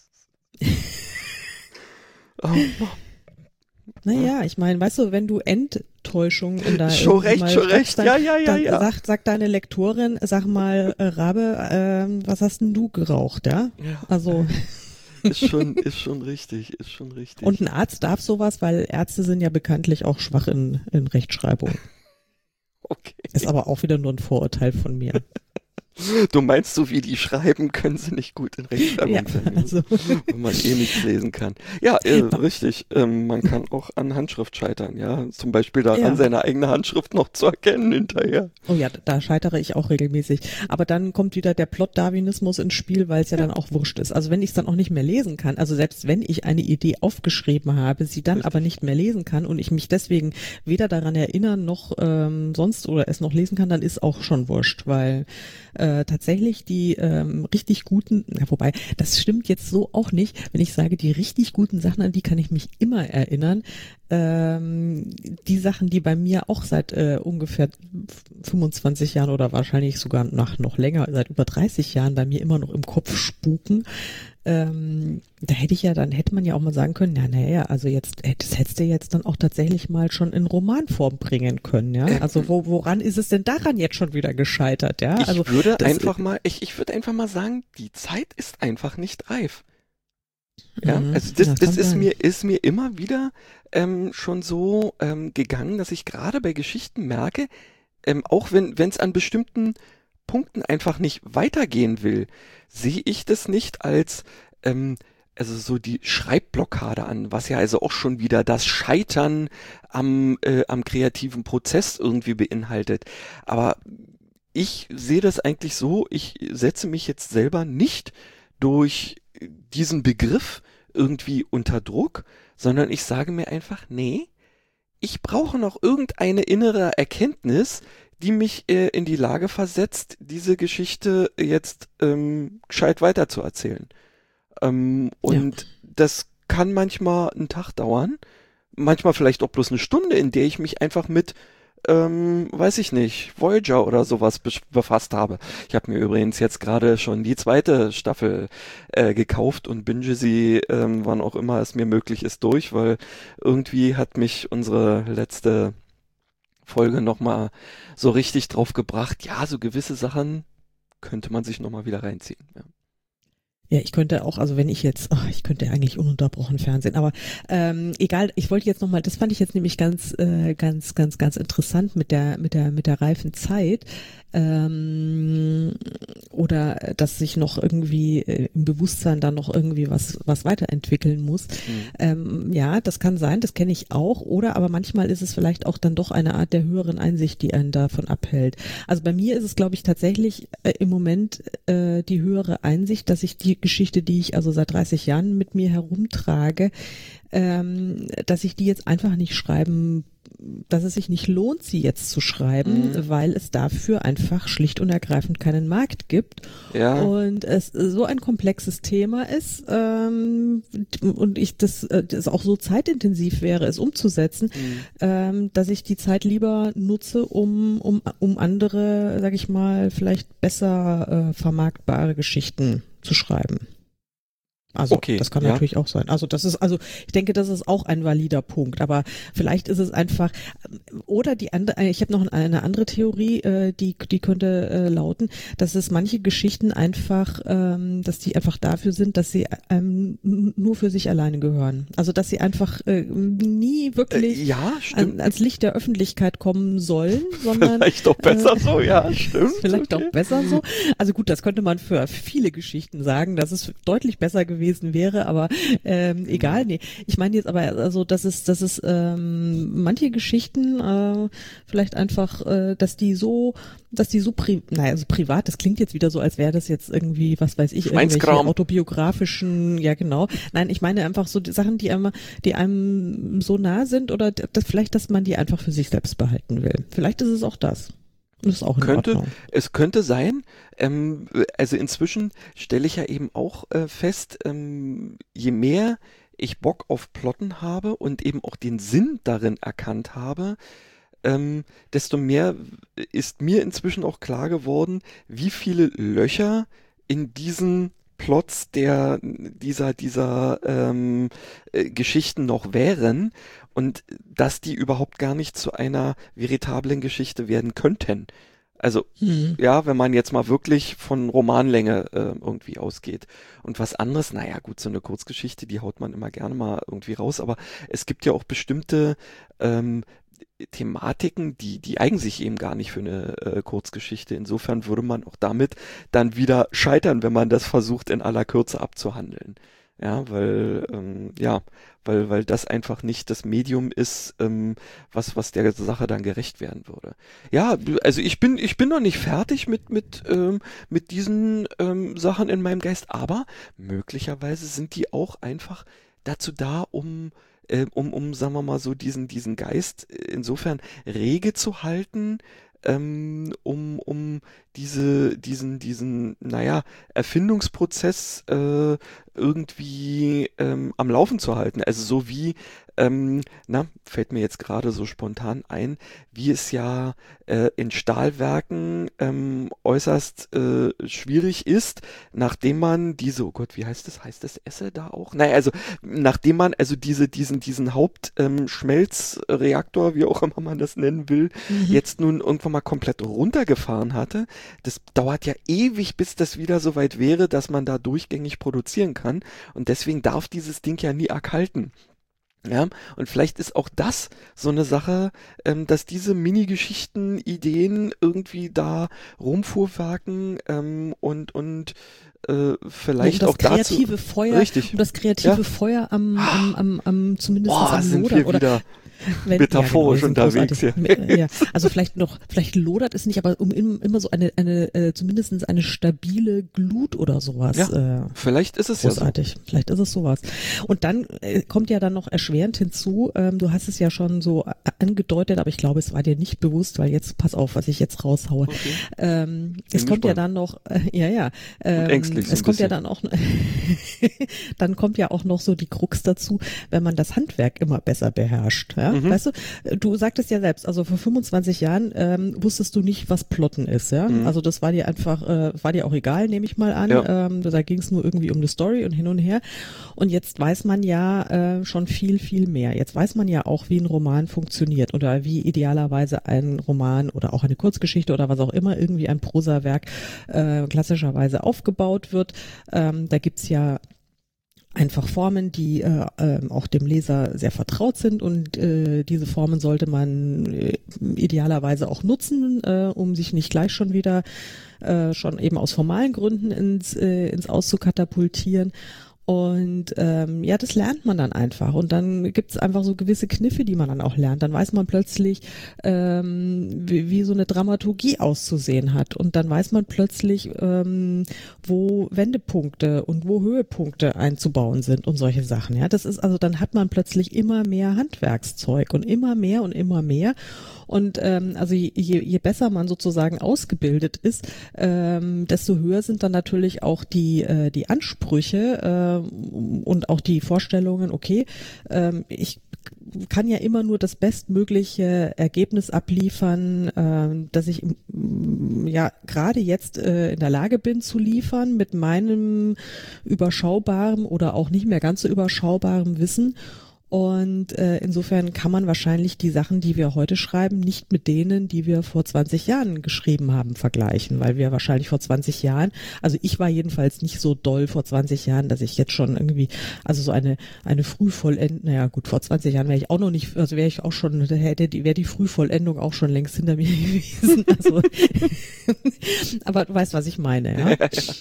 Oh, naja, ich meine, weißt du, wenn du Enttäuschung in da schon recht, schon recht, dann, ja, ja, ja, dann ja. Sagt, sagt deine Lektorin, sag mal, äh, Rabe, äh, was hast denn du geraucht, ja? Ja. Also ist schon, ist schon richtig, ist schon richtig. Und ein Arzt darf sowas, weil Ärzte sind ja bekanntlich auch schwach in, in Rechtschreibung. Okay. Ist aber auch wieder nur ein Vorurteil von mir. Du meinst, so wie die schreiben, können sie nicht gut in Rechtschreibung ja, sein, also. wenn man eh nichts lesen kann. Ja, äh, richtig. Ähm, man kann auch an Handschrift scheitern, ja. Zum Beispiel daran, ja. seine eigene Handschrift noch zu erkennen hinterher. Oh ja, da scheitere ich auch regelmäßig. Aber dann kommt wieder der Plot-Darwinismus ins Spiel, weil es ja, ja dann auch wurscht ist. Also wenn ich es dann auch nicht mehr lesen kann, also selbst wenn ich eine Idee aufgeschrieben habe, sie dann richtig. aber nicht mehr lesen kann und ich mich deswegen weder daran erinnern noch ähm, sonst oder es noch lesen kann, dann ist auch schon wurscht, weil Äh, tatsächlich die ähm, richtig guten, ja, wobei, das stimmt jetzt so auch nicht, wenn ich sage, die richtig guten Sachen, an die kann ich mich immer erinnern. Ähm, die Sachen, die bei mir auch seit äh, ungefähr fünfundzwanzig Jahren oder wahrscheinlich sogar nach noch länger, seit über dreißig Jahren bei mir immer noch im Kopf spuken, ähm, da hätte ich ja, dann hätte man ja auch mal sagen können, ja, naja, also jetzt, das hättest du jetzt dann auch tatsächlich mal schon in Romanform bringen können, ja. Also wo, woran ist es denn daran jetzt schon wieder gescheitert, ja? Ich Also würde einfach mal, ich, ich würde einfach mal sagen, die Zeit ist einfach nicht reif. Ja, mhm, also das, ja, das ist sein. mir, ist mir immer wieder ähm, schon so ähm, gegangen, dass ich gerade bei Geschichten merke, ähm, auch wenn wenn es an bestimmten Punkten einfach nicht weitergehen will, sehe ich das nicht als ähm, also so die Schreibblockade an, was ja also auch schon wieder das Scheitern am, äh, am kreativen Prozess irgendwie beinhaltet. Aber ich sehe das eigentlich so, ich setze mich jetzt selber nicht durch diesen Begriff irgendwie unter Druck, sondern ich sage mir einfach, nee, ich brauche noch irgendeine innere Erkenntnis, die mich äh, in die Lage versetzt, diese Geschichte jetzt ähm, gescheit weiterzuerzählen. Ähm, und ja. Das kann manchmal einen Tag dauern, manchmal vielleicht auch bloß eine Stunde, in der ich mich einfach mit Ähm, weiß ich nicht, Voyager oder sowas be- befasst habe. Ich habe mir übrigens jetzt gerade schon die zweite Staffel äh, gekauft und binge sie, ähm, wann auch immer es mir möglich ist, durch, weil irgendwie hat mich unsere letzte Folge nochmal so richtig drauf gebracht, ja, so gewisse Sachen könnte man sich nochmal wieder reinziehen. Ja. Ja, ich könnte auch, also wenn ich jetzt, oh, ich könnte eigentlich ununterbrochen Fernsehen, aber ähm, egal, ich wollte jetzt nochmal, das fand ich jetzt nämlich ganz, äh, ganz, ganz, ganz interessant mit der, mit der, mit der reifen Zeit, ähm, oder dass sich noch irgendwie äh, im Bewusstsein dann noch irgendwie was, was weiterentwickeln muss. Mhm. Ähm, ja, das kann sein, das kenne ich auch, oder aber manchmal ist es vielleicht auch dann doch eine Art der höheren Einsicht, die einen davon abhält. Also bei mir ist es, glaube ich, tatsächlich äh, im Moment äh, die höhere Einsicht, dass ich die Geschichte, die ich also seit dreißig Jahren mit mir herumtrage, ähm, dass ich die jetzt einfach nicht schreiben, dass es sich nicht lohnt, sie jetzt zu schreiben, mhm. weil es dafür einfach schlicht und ergreifend keinen Markt gibt. Ja. Und es so ein komplexes Thema ist, ähm, und ich das, das auch so zeitintensiv wäre, es umzusetzen, mhm. ähm, dass ich die Zeit lieber nutze, um, um, um andere, sag ich mal, vielleicht besser äh, vermarktbare Geschichten zu schreiben. Also okay, das kann ja. natürlich auch sein. Also das ist, also ich denke, das ist auch ein valider Punkt. Aber vielleicht ist es einfach, oder die andere, ich habe noch eine andere Theorie, äh, die die könnte äh, lauten, dass es manche Geschichten einfach, ähm, dass die einfach dafür sind, dass sie ähm, nur für sich alleine gehören. Also dass sie einfach äh, nie wirklich äh, ja, an, ans Licht der Öffentlichkeit kommen sollen, sondern vielleicht doch besser äh, so, ja, stimmt. Vielleicht okay. auch besser so. Also gut, das könnte man für viele Geschichten sagen, dass es deutlich besser gewesen wäre, aber ähm, egal, nee. Ich meine jetzt aber, also dass es, dass es ähm, manche Geschichten äh, vielleicht einfach, äh, dass die so, dass die so pri naja, also privat, das klingt jetzt wieder so, als wäre das jetzt irgendwie, was weiß ich, irgendwelche autobiografischen, ja genau. Nein, ich meine einfach so die Sachen, die einem, die einem so nah sind oder das, vielleicht, dass man die einfach für sich selbst behalten will. Vielleicht ist es auch das. Das ist auch in könnte, Ordnung. Es könnte sein, ähm, also inzwischen stelle ich ja eben auch äh, fest, ähm, je mehr ich Bock auf Plotten habe und eben auch den Sinn darin erkannt habe, ähm, desto mehr ist mir inzwischen auch klar geworden, wie viele Löcher in diesen Plots der dieser dieser ähm, äh, Geschichten noch wären und dass die überhaupt gar nicht zu einer veritablen Geschichte werden könnten. Also hm. ja, wenn man jetzt mal wirklich von Romanlänge äh, irgendwie ausgeht. Und was anderes, naja gut, so eine Kurzgeschichte, die haut man immer gerne mal irgendwie raus, aber es gibt ja auch bestimmte ähm, Thematiken, die, die eignen sich eben gar nicht für eine äh, Kurzgeschichte. Insofern würde man auch damit dann wieder scheitern, wenn man das versucht, in aller Kürze abzuhandeln. Ja, weil, ähm, ja, weil, weil das einfach nicht das Medium ist, ähm, was, was der Sache dann gerecht werden würde. Ja, also ich bin, ich bin noch nicht fertig mit, mit, ähm, mit diesen ähm, Sachen in meinem Geist, aber möglicherweise sind die auch einfach dazu da, um Um, um, sagen wir mal so, diesen, diesen Geist insofern rege zu halten, ähm, um, um diese, diesen, diesen, naja, Erfindungsprozess äh, irgendwie ähm, am Laufen zu halten. Also so wie, ähm, na, fällt mir jetzt gerade so spontan ein, wie es ja äh, in Stahlwerken ähm, äußerst äh, schwierig ist, nachdem man diese, oh Gott, wie heißt das? Heißt das Esse da auch? Naja, also nachdem man also diese, diesen, diesen Hauptschmelzreaktor, ähm, wie auch immer man das nennen will, mhm. jetzt nun irgendwann mal komplett runtergefahren hatte. Das dauert ja ewig, bis das wieder so weit wäre, dass man da durchgängig produzieren kann. Und deswegen darf dieses Ding ja nie erkalten. Ja, und vielleicht ist auch das so eine Sache, ähm, dass diese Mini-Geschichten, Ideen irgendwie da rumfuhrwerken ähm, und und äh, vielleicht um auch das dazu kreative Feuer, richtig, um das kreative ja, Feuer am, am, am, am zumindest boah, am sind Lodern wir oder wieder wenn, metaphorisch ja, genau, wir sind unterwegs hier. großartig. Ja, also vielleicht noch, vielleicht lodert es nicht, aber um im, immer so eine, eine äh, zumindest eine stabile Glut oder sowas. Ja, Äh, vielleicht ist es ja so. großartig. Vielleicht ist es sowas. Und dann äh, kommt ja dann noch erschwerend hinzu, ähm, du hast es ja schon so a- angedeutet, aber ich glaube, es war dir nicht bewusst, weil jetzt, pass auf, was ich jetzt raushaue. Okay. Ähm, Bin es kommt ja gespannt. dann noch, äh, ja, ja, ähm, ängstlich so es ein kommt ja bisschen. dann auch, dann kommt ja auch noch so die Krux dazu, wenn man das Handwerk immer besser beherrscht. Ja? Mhm. Weißt du, du sagtest ja selbst, also vor fünfundzwanzig Jahren ähm, wusstest du nicht, was Plotten ist. Ja? Mhm. Also das war dir einfach, äh, war dir auch egal, nehme ich mal an. Ja. Ähm, da ging es nur irgendwie um eine Story und hin und her. Und jetzt weiß man ja äh, schon viel, viel mehr. Jetzt weiß man ja auch, wie ein Roman funktioniert oder wie idealerweise ein Roman oder auch eine Kurzgeschichte oder was auch immer, irgendwie ein Prosawerk äh, klassischerweise aufgebaut wird. Ähm, da gibt's ja einfach Formen, die äh, äh, auch dem Leser sehr vertraut sind und äh, diese Formen sollte man äh, idealerweise auch nutzen, äh, um sich nicht gleich schon wieder äh, schon eben aus formalen Gründen ins, äh, ins Aus zu katapultieren. Und ähm, ja, das lernt man dann einfach. Und dann gibt es einfach so gewisse Kniffe, die man dann auch lernt. Dann weiß man plötzlich, ähm, wie, wie so eine Dramaturgie auszusehen hat. Und dann weiß man plötzlich, ähm, wo Wendepunkte und wo Höhepunkte einzubauen sind und solche Sachen. Ja, das ist also, dann hat man plötzlich immer mehr Handwerkszeug und immer mehr und immer mehr. Und ähm, also je, je besser man sozusagen ausgebildet ist, ähm, desto höher sind dann natürlich auch die äh, die Ansprüche äh, und auch die Vorstellungen. Okay, ähm, ich kann ja immer nur das bestmögliche Ergebnis abliefern, äh, dass ich mm, ja gerade jetzt äh, in der Lage bin zu liefern mit meinem überschaubaren oder auch nicht mehr ganz so überschaubaren Wissen. Und äh, insofern kann man wahrscheinlich die Sachen, die wir heute schreiben, nicht mit denen, die wir vor zwanzig Jahren geschrieben haben, vergleichen, weil wir wahrscheinlich vor zwanzig Jahren, also ich war jedenfalls nicht so doll vor zwanzig Jahren, dass ich jetzt schon irgendwie, also so eine eine Frühvollendung, naja gut, vor zwanzig Jahren wäre ich auch noch nicht, also wäre ich auch schon, hätte die, wäre die Frühvollendung auch schon längst hinter mir gewesen. Also, aber du weißt, was ich meine, ja.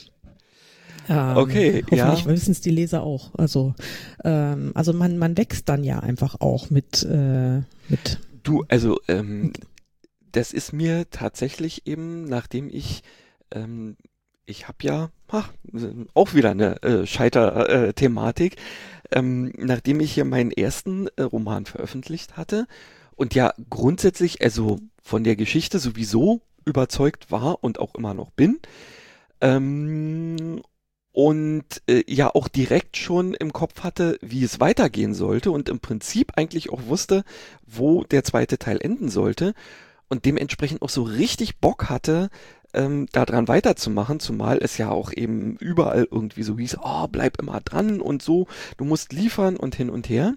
Ähm, Okay, ja. Hoffentlich wissen es die Leser auch. Also, ähm, also man, man wächst dann ja einfach auch mit, äh, mit. Du, also ähm, das ist mir tatsächlich eben, nachdem ich, ähm, ich habe ja ach, auch wieder eine äh, Scheiter-Thematik, ähm, nachdem ich hier meinen ersten äh, Roman veröffentlicht hatte und ja grundsätzlich, also von der Geschichte sowieso überzeugt war und auch immer noch bin, ähm, und äh, ja auch direkt schon im Kopf hatte, wie es weitergehen sollte und im Prinzip eigentlich auch wusste, wo der zweite Teil enden sollte und dementsprechend auch so richtig Bock hatte, ähm, daran weiterzumachen, zumal es ja auch eben überall irgendwie so hieß, oh, bleib immer dran und so, du musst liefern und hin und her.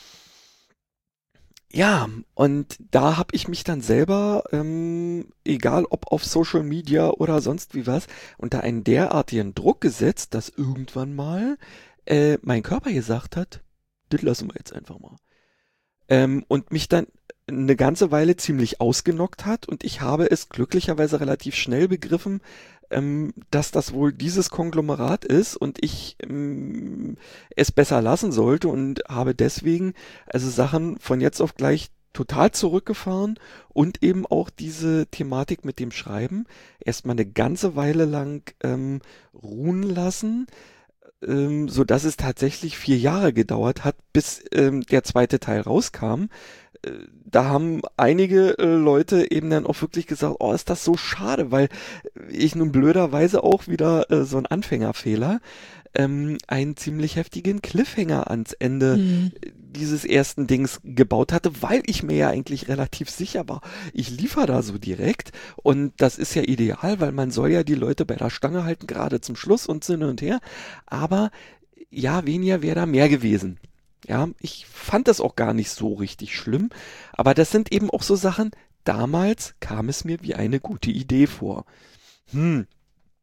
Ja, und da habe ich mich dann selber, ähm, egal ob auf Social Media oder sonst wie was, unter einen derartigen Druck gesetzt, dass irgendwann mal äh, mein Körper gesagt hat, das lassen wir jetzt einfach mal. Ähm, und mich dann eine ganze Weile ziemlich ausgenockt hat und ich habe es glücklicherweise relativ schnell begriffen, ähm, dass das wohl dieses Konglomerat ist und ich ähm, es besser lassen sollte und habe deswegen also Sachen von jetzt auf gleich total zurückgefahren und eben auch diese Thematik mit dem Schreiben erstmal eine ganze Weile lang ähm, ruhen lassen, ähm, so dass es tatsächlich vier Jahre gedauert hat, bis ähm, der zweite Teil rauskam. Äh, Da haben einige äh, Leute eben dann auch wirklich gesagt, oh, ist das so schade, weil ich nun blöderweise auch wieder äh, so ein Anfängerfehler, ähm, einen ziemlich heftigen Cliffhanger ans Ende Hm. dieses ersten Dings gebaut hatte, weil ich mir ja eigentlich relativ sicher war, ich liefere da so direkt und das ist ja ideal, weil man soll ja die Leute bei der Stange halten, gerade zum Schluss und hin und her, aber ja, weniger wäre da mehr gewesen. Ja, ich fand das auch gar nicht so richtig schlimm, aber das sind eben auch so Sachen, damals kam es mir wie eine gute Idee vor. Hm.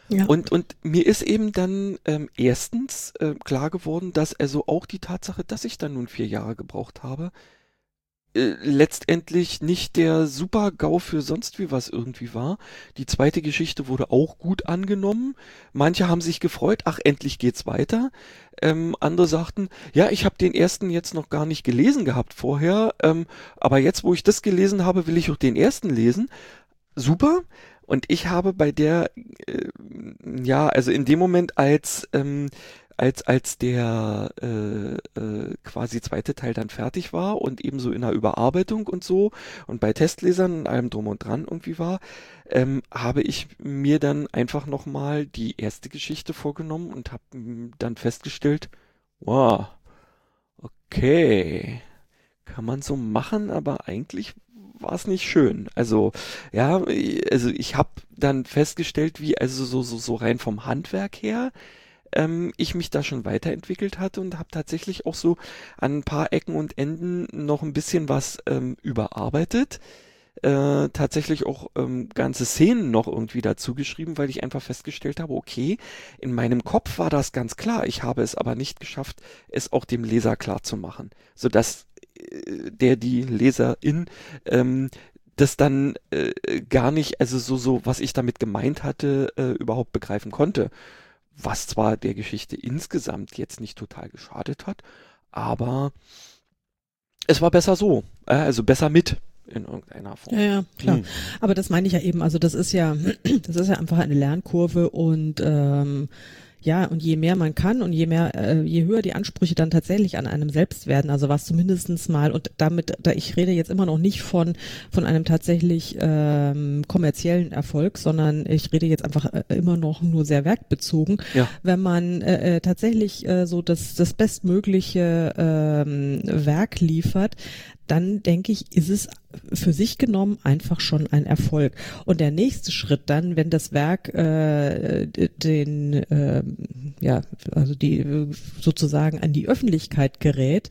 Ja. Und, und mir ist eben dann ähm, erstens äh, klar geworden, dass also auch die Tatsache, dass ich dann nun vier Jahre gebraucht habe, äh, letztendlich nicht der Super-GAU für sonst wie was irgendwie war. Die zweite Geschichte wurde auch gut angenommen. Manche haben sich gefreut, ach, endlich geht's weiter. Ähm, andere sagten, ja, ich habe den ersten jetzt noch gar nicht gelesen gehabt vorher, ähm, aber jetzt, wo ich das gelesen habe, will ich auch den ersten lesen. Super. Und ich habe bei der, äh, ja, also in dem Moment, als, ähm, als, als der äh, äh, quasi zweite Teil dann fertig war und ebenso in der Überarbeitung und so und bei Testlesern und allem drum und dran irgendwie war, ähm, habe ich mir dann einfach nochmal die erste Geschichte vorgenommen und habe dann festgestellt, wow, okay, kann man so machen, aber eigentlich war es nicht schön. Also, ja, also ich habe dann festgestellt, wie also so so so rein vom Handwerk her ähm, ich mich da schon weiterentwickelt hatte und habe tatsächlich auch so an ein paar Ecken und Enden noch ein bisschen was ähm, überarbeitet. Äh, tatsächlich auch ähm, ganze Szenen noch irgendwie dazu geschrieben, weil ich einfach festgestellt habe, okay, in meinem Kopf war das ganz klar, ich habe es aber nicht geschafft, es auch dem Leser klar zu machen, sodass äh, der, die Leserin, ähm, das dann äh, gar nicht, also so, so, was ich damit gemeint hatte, äh, überhaupt begreifen konnte. Was zwar der Geschichte insgesamt jetzt nicht total geschadet hat, aber es war besser so, äh, also besser mit in irgendeiner Form. Ja, ja, klar. Hm. Aber das meine ich ja eben, also das ist ja, das ist ja einfach eine Lernkurve und ähm, ja, und je mehr man kann und je mehr, äh, je höher die Ansprüche dann tatsächlich an einem selbst werden, also was zumindestens mal, und damit, da ich rede jetzt immer noch nicht von von einem tatsächlich ähm, kommerziellen Erfolg, sondern ich rede jetzt einfach äh, immer noch nur sehr werkbezogen. Ja. Wenn man äh, äh, tatsächlich äh, so das das bestmögliche ähm, Werk liefert, dann denke ich, ist es für sich genommen einfach schon ein Erfolg. Und der nächste Schritt dann, wenn das Werk äh, den, äh, ja, also die sozusagen an die Öffentlichkeit gerät,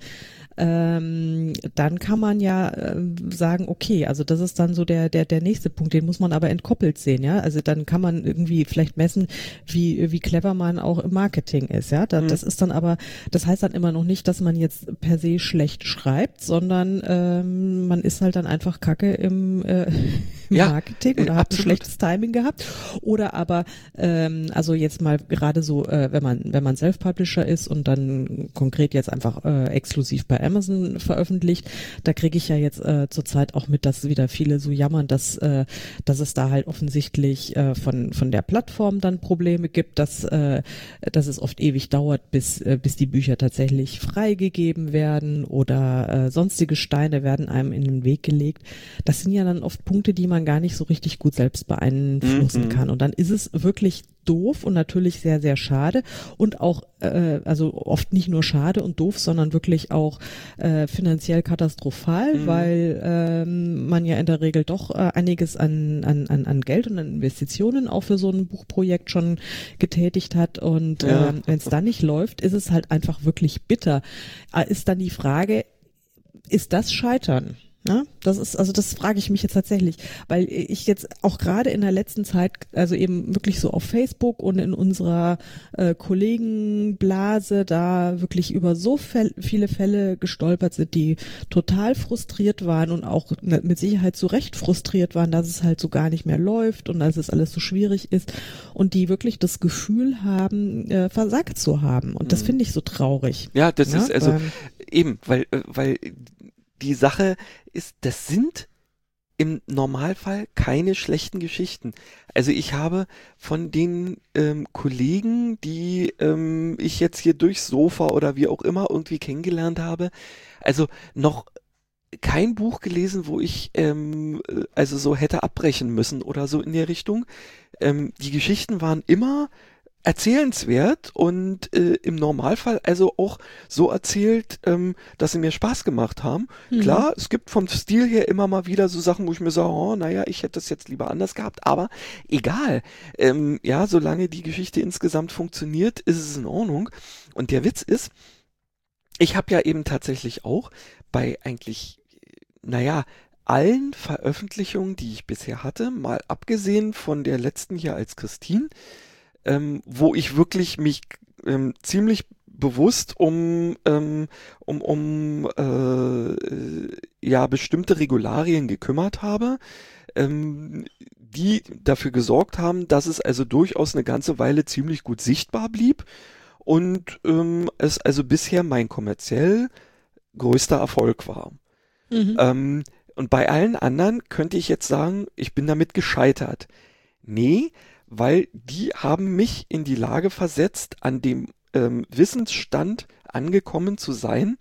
ähm, dann kann man ja äh, sagen, okay, also das ist dann so der der der nächste Punkt, den muss man aber entkoppelt sehen, ja, also dann kann man irgendwie vielleicht messen, wie wie clever man auch im Marketing ist, ja, da, Mhm. das ist dann aber, das heißt dann immer noch nicht, dass man jetzt per se schlecht schreibt, sondern ähm, man ist halt dann einfach Kacke im, äh, im Ja, Marketing äh, oder hat ein absolut. schlechtes Timing gehabt oder aber ähm, also jetzt mal gerade so, äh, wenn man wenn man Self-Publisher ist und dann konkret jetzt einfach äh, exklusiv bei Amazon veröffentlicht, da kriege ich ja jetzt äh, zurzeit auch mit, dass wieder viele so jammern, dass äh, dass es da halt offensichtlich äh, von von der Plattform dann Probleme gibt, dass äh, dass es oft ewig dauert, bis äh, bis die Bücher tatsächlich freigegeben werden oder äh, sonstige Steine werden einem in den Weg gelegt. Das sind ja dann oft Punkte, die man gar nicht so richtig gut selbst beeinflussen Mhm. kann. Und dann ist es wirklich doof und natürlich sehr, sehr schade und auch, äh, also oft nicht nur schade und doof, sondern wirklich auch äh, finanziell katastrophal, Mhm. weil ähm, man ja in der Regel doch äh, einiges an, an, an, an Geld und an Investitionen auch für so ein Buchprojekt schon getätigt hat und Ja. ähm, wenn es dann nicht läuft, ist es halt einfach wirklich bitter. Äh, Ist dann die Frage, ist das Scheitern? Ja, das ist, also das frage ich mich jetzt tatsächlich, weil ich jetzt auch gerade in der letzten Zeit, also eben wirklich so auf Facebook und in unserer äh, Kollegenblase da wirklich über so fel- viele Fälle gestolpert sind, die total frustriert waren und auch ne, mit Sicherheit zu Recht frustriert waren, dass es halt so gar nicht mehr läuft und dass es alles so schwierig ist und die wirklich das Gefühl haben, äh, versagt zu haben. Und das Mhm. finde ich so traurig. Ja, das Ja, ist also ähm, eben, weil, äh, weil die Sache ist, das sind im Normalfall keine schlechten Geschichten. Also ich habe von den ähm, Kollegen, die ähm, ich jetzt hier durchs Sofa oder wie auch immer irgendwie kennengelernt habe, also noch kein Buch gelesen, wo ich ähm, äh, also so hätte abbrechen müssen oder so in der Richtung. Ähm, die Geschichten waren immer erzählenswert und äh, im Normalfall also auch so erzählt, ähm, dass sie mir Spaß gemacht haben. Mhm. Klar, es gibt vom Stil her immer mal wieder so Sachen, wo ich mir sage, oh, naja, ich hätte das jetzt lieber anders gehabt, aber egal. Ähm, ja, solange die Geschichte insgesamt funktioniert, ist es in Ordnung. Und der Witz ist, ich habe ja eben tatsächlich auch bei eigentlich, naja, allen Veröffentlichungen, die ich bisher hatte, mal abgesehen von der letzten hier als Christine, ähm, wo ich wirklich mich ähm, ziemlich bewusst um ähm, um um äh, ja bestimmte Regularien gekümmert habe, ähm, die dafür gesorgt haben, dass es also durchaus eine ganze Weile ziemlich gut sichtbar blieb und ähm, es also bisher mein kommerziell größter Erfolg war. Mhm. Ähm, und bei allen anderen könnte ich jetzt sagen, ich bin damit gescheitert. Nee, weil die haben mich in die Lage versetzt, an dem ähm, Wissensstand angekommen zu sein,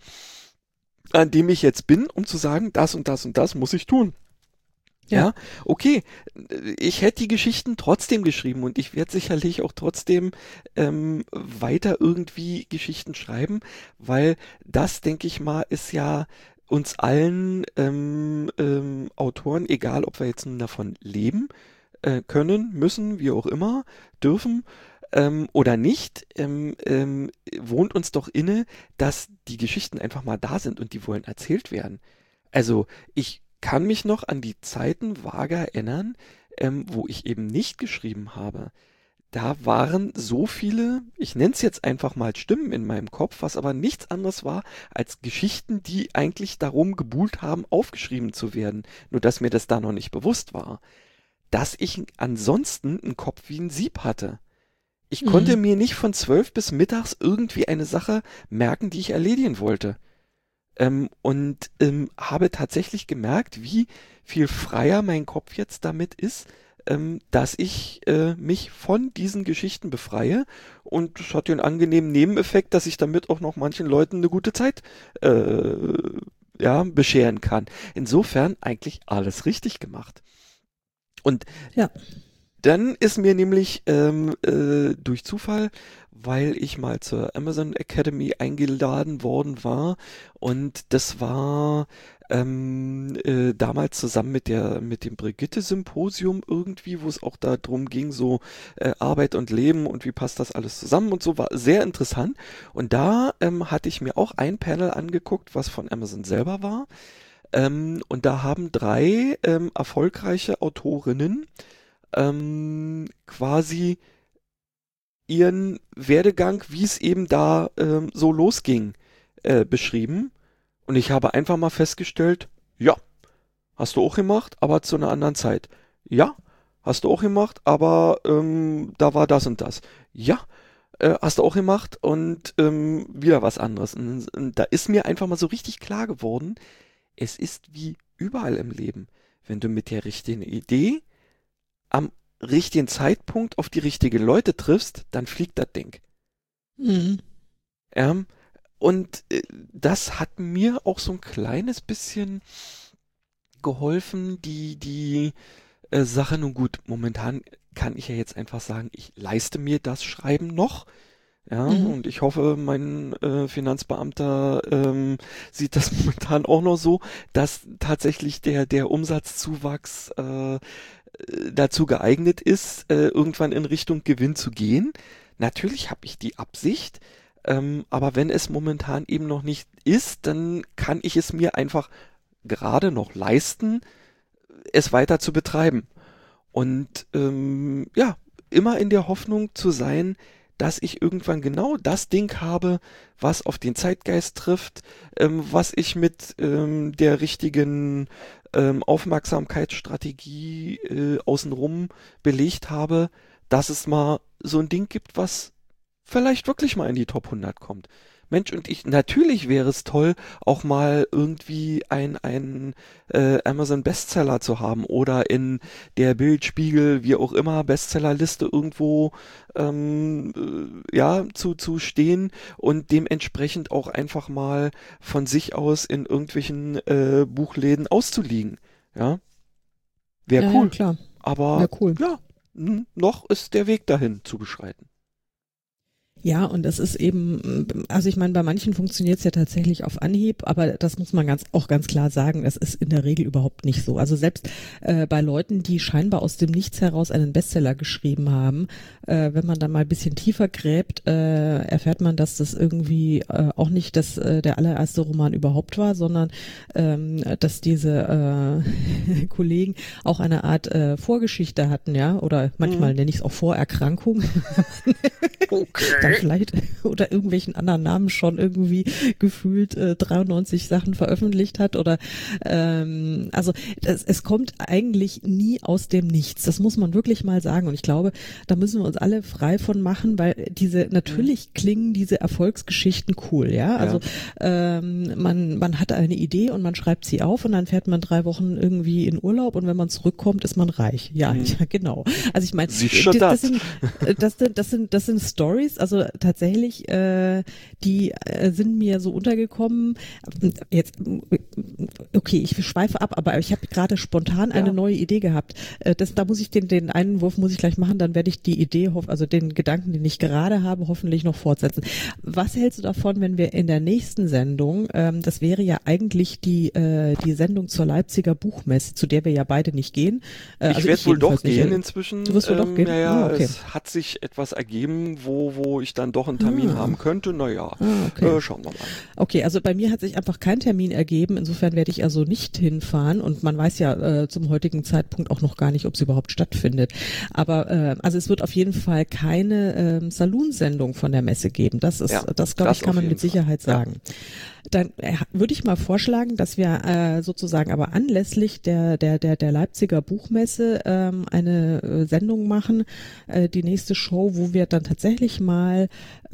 an dem ich jetzt bin, um zu sagen, das und das und das muss ich tun. Ja, Ja. okay, ich hätte die Geschichten trotzdem geschrieben und ich werde sicherlich auch trotzdem ähm, weiter irgendwie Geschichten schreiben, weil das, denke ich mal, ist ja uns allen ähm, ähm, Autoren, egal ob wir jetzt nun davon leben äh, können, müssen, wie auch immer, dürfen ähm, oder nicht, ähm, ähm, wohnt uns doch inne, dass die Geschichten einfach mal da sind und die wollen erzählt werden. Also ich kann mich noch an die Zeiten vage erinnern, ähm, wo ich eben nicht geschrieben habe. Da waren so viele, ich nenne es jetzt einfach mal Stimmen in meinem Kopf, was aber nichts anderes war als Geschichten, die eigentlich darum gebuhlt haben, aufgeschrieben zu werden. Nur dass mir das da noch nicht bewusst war. Dass ich ansonsten einen Kopf wie ein Sieb hatte. Ich konnte Mhm. mir nicht von zwölf bis mittags irgendwie eine Sache merken, die ich erledigen wollte. Ähm, und ähm, habe tatsächlich gemerkt, wie viel freier mein Kopf jetzt damit ist, ähm, dass ich äh, mich von diesen Geschichten befreie. Und das hat den angenehmen Nebeneffekt, dass ich damit auch noch manchen Leuten eine gute Zeit äh, ja, bescheren kann. Insofern eigentlich alles richtig gemacht. Und Ja. dann ist mir nämlich ähm, äh, durch Zufall, weil ich mal zur Amazon Academy eingeladen worden war und das war ähm, äh, damals zusammen mit der mit dem Brigitte-Symposium irgendwie, wo es auch darum ging, so äh, Arbeit und Leben und wie passt das alles zusammen und so, war sehr interessant. Und da ähm, hatte ich mir auch ein Panel angeguckt, was von Amazon selber war. Ähm, und da haben drei ähm, erfolgreiche Autorinnen ähm, quasi ihren Werdegang, wie es eben da ähm, so losging, äh, beschrieben. Und ich habe einfach mal festgestellt, ja, hast du auch gemacht, aber zu einer anderen Zeit. Ja, hast du auch gemacht, aber ähm, da war das und das. Ja, äh, hast du auch gemacht und ähm, wieder was anderes. Und, und da ist mir einfach mal so richtig klar geworden, es ist wie überall im Leben. Wenn du mit der richtigen Idee am richtigen Zeitpunkt auf die richtigen Leute triffst, dann fliegt das Ding. Mhm. Ähm, und äh, das hat mir auch so ein kleines bisschen geholfen, die, die äh, Sache, nun gut, momentan kann ich ja jetzt einfach sagen, ich leiste mir das Schreiben noch. Ja, Mhm. und ich hoffe, mein äh, Finanzbeamter ähm, sieht das momentan auch noch so, dass tatsächlich der, der Umsatzzuwachs äh, dazu geeignet ist, äh, irgendwann in Richtung Gewinn zu gehen. Natürlich habe ich die Absicht, ähm, aber wenn es momentan eben noch nicht ist, dann kann ich es mir einfach gerade noch leisten, es weiter zu betreiben. Und ähm, ja, immer in der Hoffnung zu sein, dass ich irgendwann genau das Ding habe, was auf den Zeitgeist trifft, ähm, was ich mit ähm, der richtigen ähm, Aufmerksamkeitsstrategie äh, außenrum belegt habe, dass es mal so ein Ding gibt, was vielleicht wirklich mal in die Top hundert kommt. Mensch, und ich, natürlich wäre es toll, auch mal irgendwie ein, ein äh, Amazon Bestseller zu haben oder in der Bild, Spiegel, wie auch immer, Bestsellerliste irgendwo ähm, äh, ja, zu, zu stehen und dementsprechend auch einfach mal von sich aus in irgendwelchen äh, Buchläden auszuliegen. Ja, wäre Ja, ja, cool. klar. Aber Wäre cool. ja, n- noch ist der Weg dahin zu beschreiten. Ja, und das ist eben, also ich meine, bei manchen funktioniert es ja tatsächlich auf Anhieb, aber das muss man ganz auch ganz klar sagen, das ist in der Regel überhaupt nicht so. Also selbst äh, bei Leuten, die scheinbar aus dem Nichts heraus einen Bestseller geschrieben haben, äh, wenn man da mal ein bisschen tiefer gräbt, äh, erfährt man, dass das irgendwie äh, auch nicht das äh, der allererste Roman überhaupt war, sondern ähm, dass diese äh, Kollegen auch eine Art äh, Vorgeschichte hatten, ja, oder manchmal mhm. nenne ich es auch Vorerkrankung. Okay. Dann vielleicht oder irgendwelchen anderen Namen schon irgendwie gefühlt äh, dreiundneunzig Sachen veröffentlicht hat oder ähm, also das, es kommt eigentlich nie aus dem Nichts. Das muss man wirklich mal sagen und ich glaube, da müssen wir uns alle frei von machen, weil diese natürlich mhm. klingen diese Erfolgsgeschichten cool, ja. Also ja. Ähm, man man hat eine Idee und man schreibt sie auf und dann fährt man drei Wochen irgendwie in Urlaub und wenn man zurückkommt, ist man reich. Ja, mhm. ja genau. Also ich meine, das, das sind das, das sind das sind Stories, also tatsächlich, äh, die äh, sind mir so untergekommen. Jetzt, okay, ich schweife ab, aber ich habe gerade spontan eine ja. neue Idee gehabt. Äh, das, da muss ich den, den Einwurf muss ich gleich machen, dann werde ich die Idee, also den Gedanken, den ich gerade habe, hoffentlich noch fortsetzen. Was hältst du davon, wenn wir in der nächsten Sendung, ähm, das wäre ja eigentlich die äh, die Sendung zur Leipziger Buchmesse, zu der wir ja beide nicht gehen. Äh, ich also werde wohl doch gehen nicht. inzwischen. Du wirst wohl ähm, doch gehen? Naja, oh, okay. Es hat sich etwas ergeben, wo, wo ich dann doch einen Termin ah. haben könnte. Naja, ah, okay. äh, schauen wir mal. Okay, also bei mir hat sich einfach kein Termin ergeben. Insofern werde ich also nicht hinfahren und man weiß ja äh, zum heutigen Zeitpunkt auch noch gar nicht, ob es überhaupt stattfindet. Aber äh, also es wird auf jeden Fall keine äh, Saloon-Sendung von der Messe geben. Das ist, ja, das glaube ich, kann man mit Sicherheit Fall. sagen. Ja. Dann äh, würde ich mal vorschlagen, dass wir äh, sozusagen aber anlässlich der der der der Leipziger Buchmesse ähm, eine äh, Sendung machen, äh, die nächste Show, wo wir dann tatsächlich mal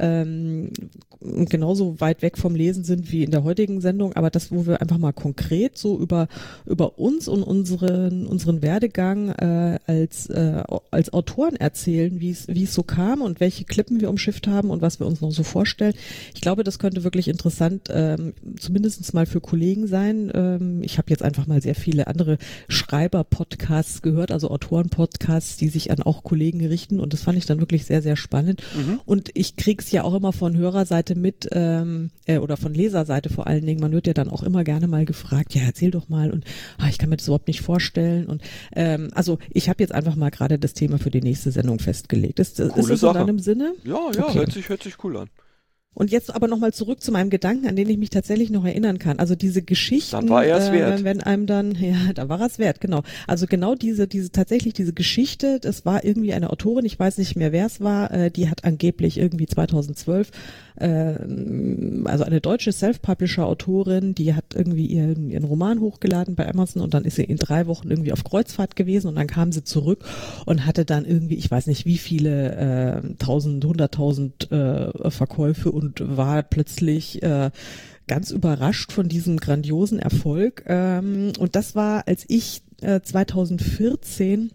ähm, genauso weit weg vom Lesen sind wie in der heutigen Sendung, aber das, wo wir einfach mal konkret so über über uns und unseren unseren Werdegang äh, als äh, als Autoren erzählen, wie es wie es so kam und welche Klippen wir umschifft haben und was wir uns noch so vorstellen. Ich glaube, das könnte wirklich interessant äh, zumindest mal für Kollegen sein. Ähm, ich habe jetzt einfach mal sehr viele andere Schreiber-Podcasts gehört, also Autoren-Podcasts, die sich an auch Kollegen richten und das fand ich dann wirklich sehr, sehr spannend. Mhm. Und ich krieg's ja auch immer von Hörerseite mit ähm, äh, oder von Leserseite vor allen Dingen. Man wird ja dann auch immer gerne mal gefragt, ja, erzähl doch mal und ah, ich kann mir das überhaupt nicht vorstellen. Und ähm, also ich habe jetzt einfach mal gerade das Thema für die nächste Sendung festgelegt. Ist, ist das in deinem Sinne? Ja, ja, okay. hört sich, hört sich cool an. Und jetzt aber nochmal zurück zu meinem Gedanken, an den ich mich tatsächlich noch erinnern kann. Also diese Geschichten, dann war er es wert. Äh, wenn einem dann, ja, da war es wert, genau. Also genau diese, diese tatsächlich diese Geschichte, das war irgendwie eine Autorin, ich weiß nicht mehr, wer es war, äh, die hat angeblich irgendwie zweitausendzwölf, äh, also eine deutsche Self-Publisher-Autorin, die hat irgendwie ihren, ihren Roman hochgeladen bei Amazon und dann ist sie in drei Wochen irgendwie auf Kreuzfahrt gewesen und dann kam sie zurück und hatte dann irgendwie, ich weiß nicht wie viele, äh, tausend, hunderttausend äh, Verkäufe und und war plötzlich äh, ganz überrascht von diesem grandiosen Erfolg. Ähm, und das war, als ich äh, zweitausendvierzehn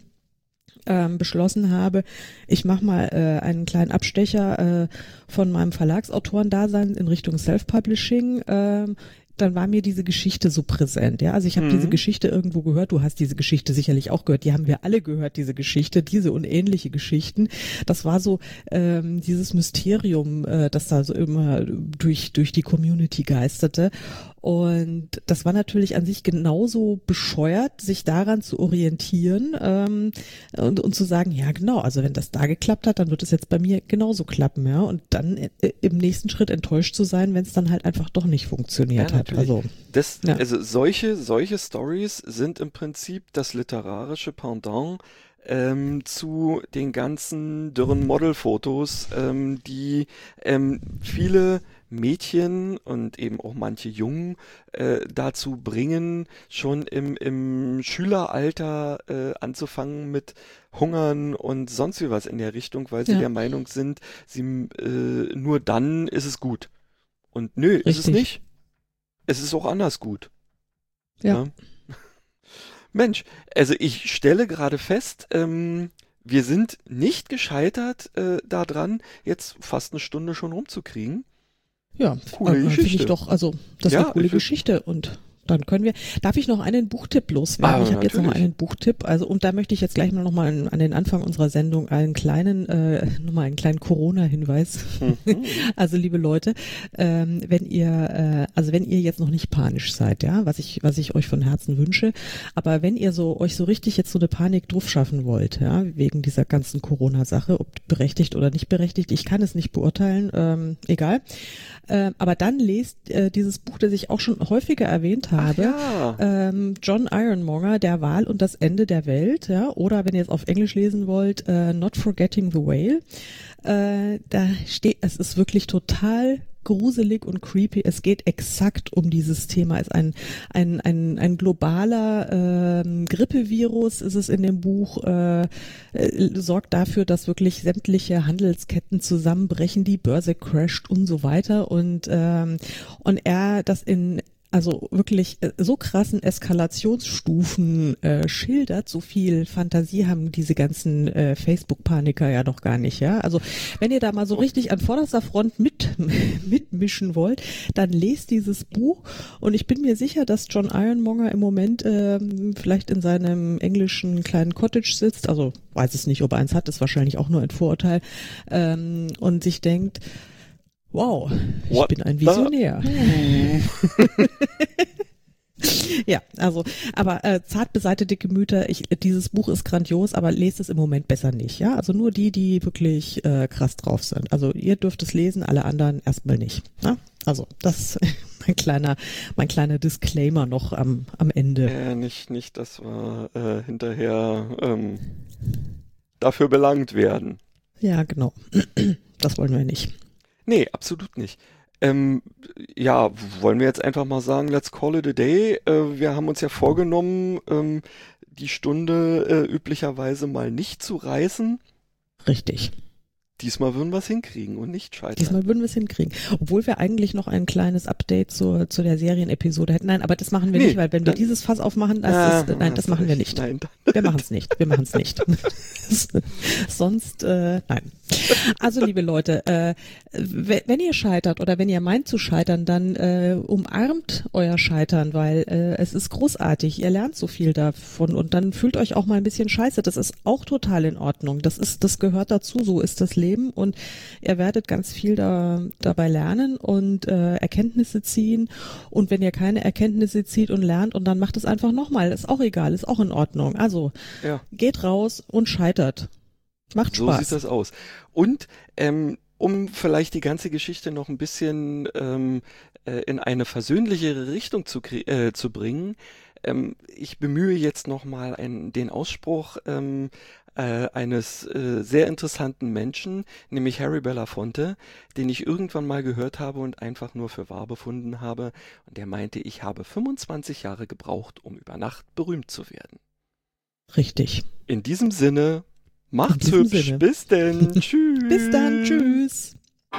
ähm, beschlossen habe, ich mache mal äh, einen kleinen Abstecher äh, von meinem Verlagsautorendasein in Richtung Self-Publishing. Ähm, dann war mir diese Geschichte so präsent, ja, also ich habe mhm. diese Geschichte irgendwo gehört, du hast diese Geschichte sicherlich auch gehört, die haben wir alle gehört, diese Geschichte, diese und ähnliche Geschichten, das war so ähm, dieses Mysterium, äh, das da so immer durch durch die Community geisterte. Und das war natürlich an sich genauso bescheuert, sich daran zu orientieren ähm, und, und zu sagen, ja genau, also wenn das da geklappt hat, dann wird es jetzt bei mir genauso klappen, ja. Und dann äh, im nächsten Schritt enttäuscht zu sein, wenn es dann halt einfach doch nicht funktioniert ja, hat. Also, das, ja. also solche, solche Stories sind im Prinzip das literarische Pendant ähm, zu den ganzen dürren Modelfotos, ähm, die ähm, viele Mädchen und eben auch manche Jungen äh, dazu bringen, schon im, im Schüleralter äh, anzufangen mit Hungern und sonst wie was in der Richtung, weil sie ja. der Meinung sind, sie äh, nur dann ist es gut. Und nö, Richtig. ist es nicht. Es ist auch anders gut. Ja. ja? Mensch, also ich stelle gerade fest, ähm, wir sind nicht gescheitert äh, daran, jetzt fast eine Stunde schon rumzukriegen. Ja, coole äh, Geschichte. Finde ich doch, also das ist ja, eine coole Geschichte und Dann können wir, darf ich noch einen Buchtipp loswerden? Ah, ich habe jetzt noch natürlich. einen Buchtipp, also und da möchte ich jetzt gleich mal nochmal an, an den Anfang unserer Sendung einen kleinen, äh, nochmal einen kleinen Corona-Hinweis. Mhm. Also liebe Leute, ähm, wenn ihr, äh, also wenn ihr jetzt noch nicht panisch seid, ja, was ich, was ich euch von Herzen wünsche, aber wenn ihr so euch so richtig jetzt so eine Panik drauf schaffen wollt, ja, wegen dieser ganzen Corona-Sache, ob berechtigt oder nicht berechtigt, ich kann es nicht beurteilen, ähm, egal. Äh, aber dann lest äh, dieses Buch, das ich auch schon häufiger erwähnt habe, Ach ja. ähm, John Ironmonger, Der Wal und das Ende der Welt, ja, oder wenn ihr es auf Englisch lesen wollt, äh, Not Forgetting the Whale. Äh, da steht, es ist wirklich total gruselig und creepy. Es geht exakt um dieses Thema. Es ist ein ein ein ein globaler ähm, Grippevirus. Ist es in dem Buch äh, äh, sorgt dafür, dass wirklich sämtliche Handelsketten zusammenbrechen, die Börse crasht und so weiter. Und ähm, und er das in also wirklich äh, so krassen Eskalationsstufen äh, schildert, so viel Fantasie haben diese ganzen äh, Facebook-Paniker ja noch gar nicht, ja. Also wenn ihr da mal so richtig an vorderster Front mit mitmischen wollt, dann lest dieses Buch und ich bin mir sicher, dass John Ironmonger im Moment ähm, vielleicht in seinem englischen kleinen Cottage sitzt, also weiß es nicht, ob er eins hat, ist wahrscheinlich auch nur ein Vorurteil, ähm, und sich denkt, wow, ich What bin ein Visionär. Ja, also, aber äh, zart beseitete Gemüter, ich, dieses Buch ist grandios, aber lest es im Moment besser nicht, ja? Also nur die, die wirklich äh, krass drauf sind. Also ihr dürft es lesen, alle anderen erstmal nicht. Ja? Also das mein kleiner, mein kleiner Disclaimer noch am, am Ende. Äh, nicht, nicht, dass wir äh, hinterher ähm, dafür belangt werden. Ja, genau. Das wollen wir nicht. Nee, absolut nicht. Ähm, ja, wollen wir jetzt einfach mal sagen, let's call it a day. Äh, wir haben uns ja vorgenommen, ähm, die Stunde äh, üblicherweise mal nicht zu reißen. Richtig. Diesmal würden wir es hinkriegen und nicht scheitern. Diesmal würden wir es hinkriegen. Obwohl wir eigentlich noch ein kleines Update zur, zu der Serienepisode hätten. Nein, aber das machen wir Nee, nicht, weil wenn wir dann- dieses Fass aufmachen, das Ah, ist, nein, das hast machen wir recht. nicht. Nein, dann- Wir machen es nicht. Wir machen es nicht. Sonst, äh, nein. Also, liebe Leute, äh, w- wenn ihr scheitert oder wenn ihr meint zu scheitern, dann äh, umarmt euer Scheitern, weil äh, es ist großartig. Ihr lernt so viel davon und dann fühlt euch auch mal ein bisschen scheiße. Das ist auch total in Ordnung. Das ist, das gehört dazu. So ist das Leben und ihr werdet ganz viel da, dabei lernen und äh, Erkenntnisse ziehen. Und wenn ihr keine Erkenntnisse zieht und lernt und dann macht es einfach nochmal, ist auch egal, ist auch in Ordnung. Also Ja. geht raus und scheitert. Macht So Spaß. sieht das aus. Und ähm, um vielleicht die ganze Geschichte noch ein bisschen ähm, äh, in eine versöhnlichere Richtung zu, krie- äh, zu bringen, ähm, ich bemühe jetzt nochmal den Ausspruch ähm, äh, eines äh, sehr interessanten Menschen, nämlich Harry Belafonte, den ich irgendwann mal gehört habe und einfach nur für wahr befunden habe. Und der meinte, ich habe fünfundzwanzig Jahre gebraucht, um über Nacht berühmt zu werden. Richtig. In diesem Sinne, macht's diesem hübsch. Sinne. Bis denn. Tschüss. Bis dann. Tschüss.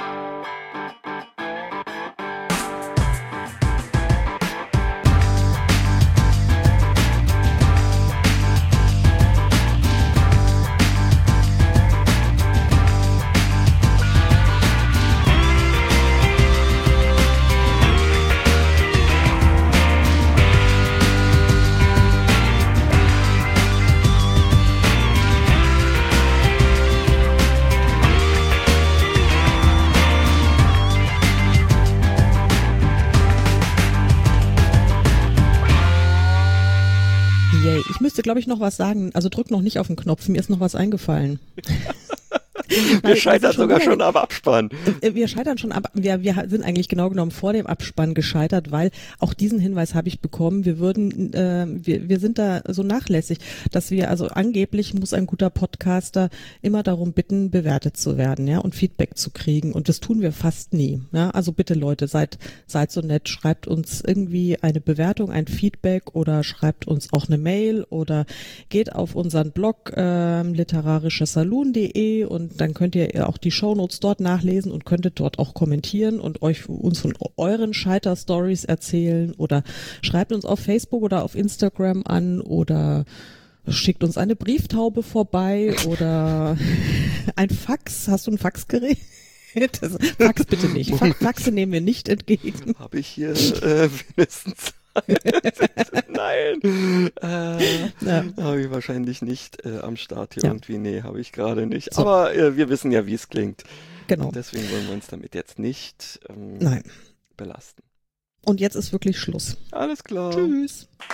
Yay. Ich müsste, glaube ich, noch was sagen. Also drück noch nicht auf den Knopf. Mir ist noch was eingefallen. Wir scheitern sogar schon am Abspann. Wir scheitern schon ab, wir, wir sind eigentlich genau genommen vor dem Abspann gescheitert, weil auch diesen Hinweis habe ich bekommen, wir würden, äh, wir, wir sind da so nachlässig, dass wir, also angeblich muss ein guter Podcaster immer darum bitten, bewertet zu werden, ja, und Feedback zu kriegen und das tun wir fast nie, ja, also bitte Leute, seid, seid so nett, schreibt uns irgendwie eine Bewertung, ein Feedback oder schreibt uns auch eine Mail oder geht auf unseren Blog äh, literarischersalon punkt de und dann könnt ihr auch die Shownotes dort nachlesen und könntet dort auch kommentieren und euch uns von euren Scheiter-Stories erzählen oder schreibt uns auf Facebook oder auf Instagram an oder schickt uns eine Brieftaube vorbei oder ein Fax. Hast du ein Faxgerät? Das, Fax bitte nicht. Fax, Faxe nehmen wir nicht entgegen. Habe ich hier äh, mindestens Nein. Äh, Ja. Habe ich wahrscheinlich nicht äh, am Start hier Ja. irgendwie. Nee, habe ich gerade nicht. So. Aber äh, wir wissen ja, wie es klingt. Genau. Und deswegen wollen wir uns damit jetzt nicht ähm, Nein. belasten. Und jetzt ist wirklich Schluss. Alles klar. Tschüss.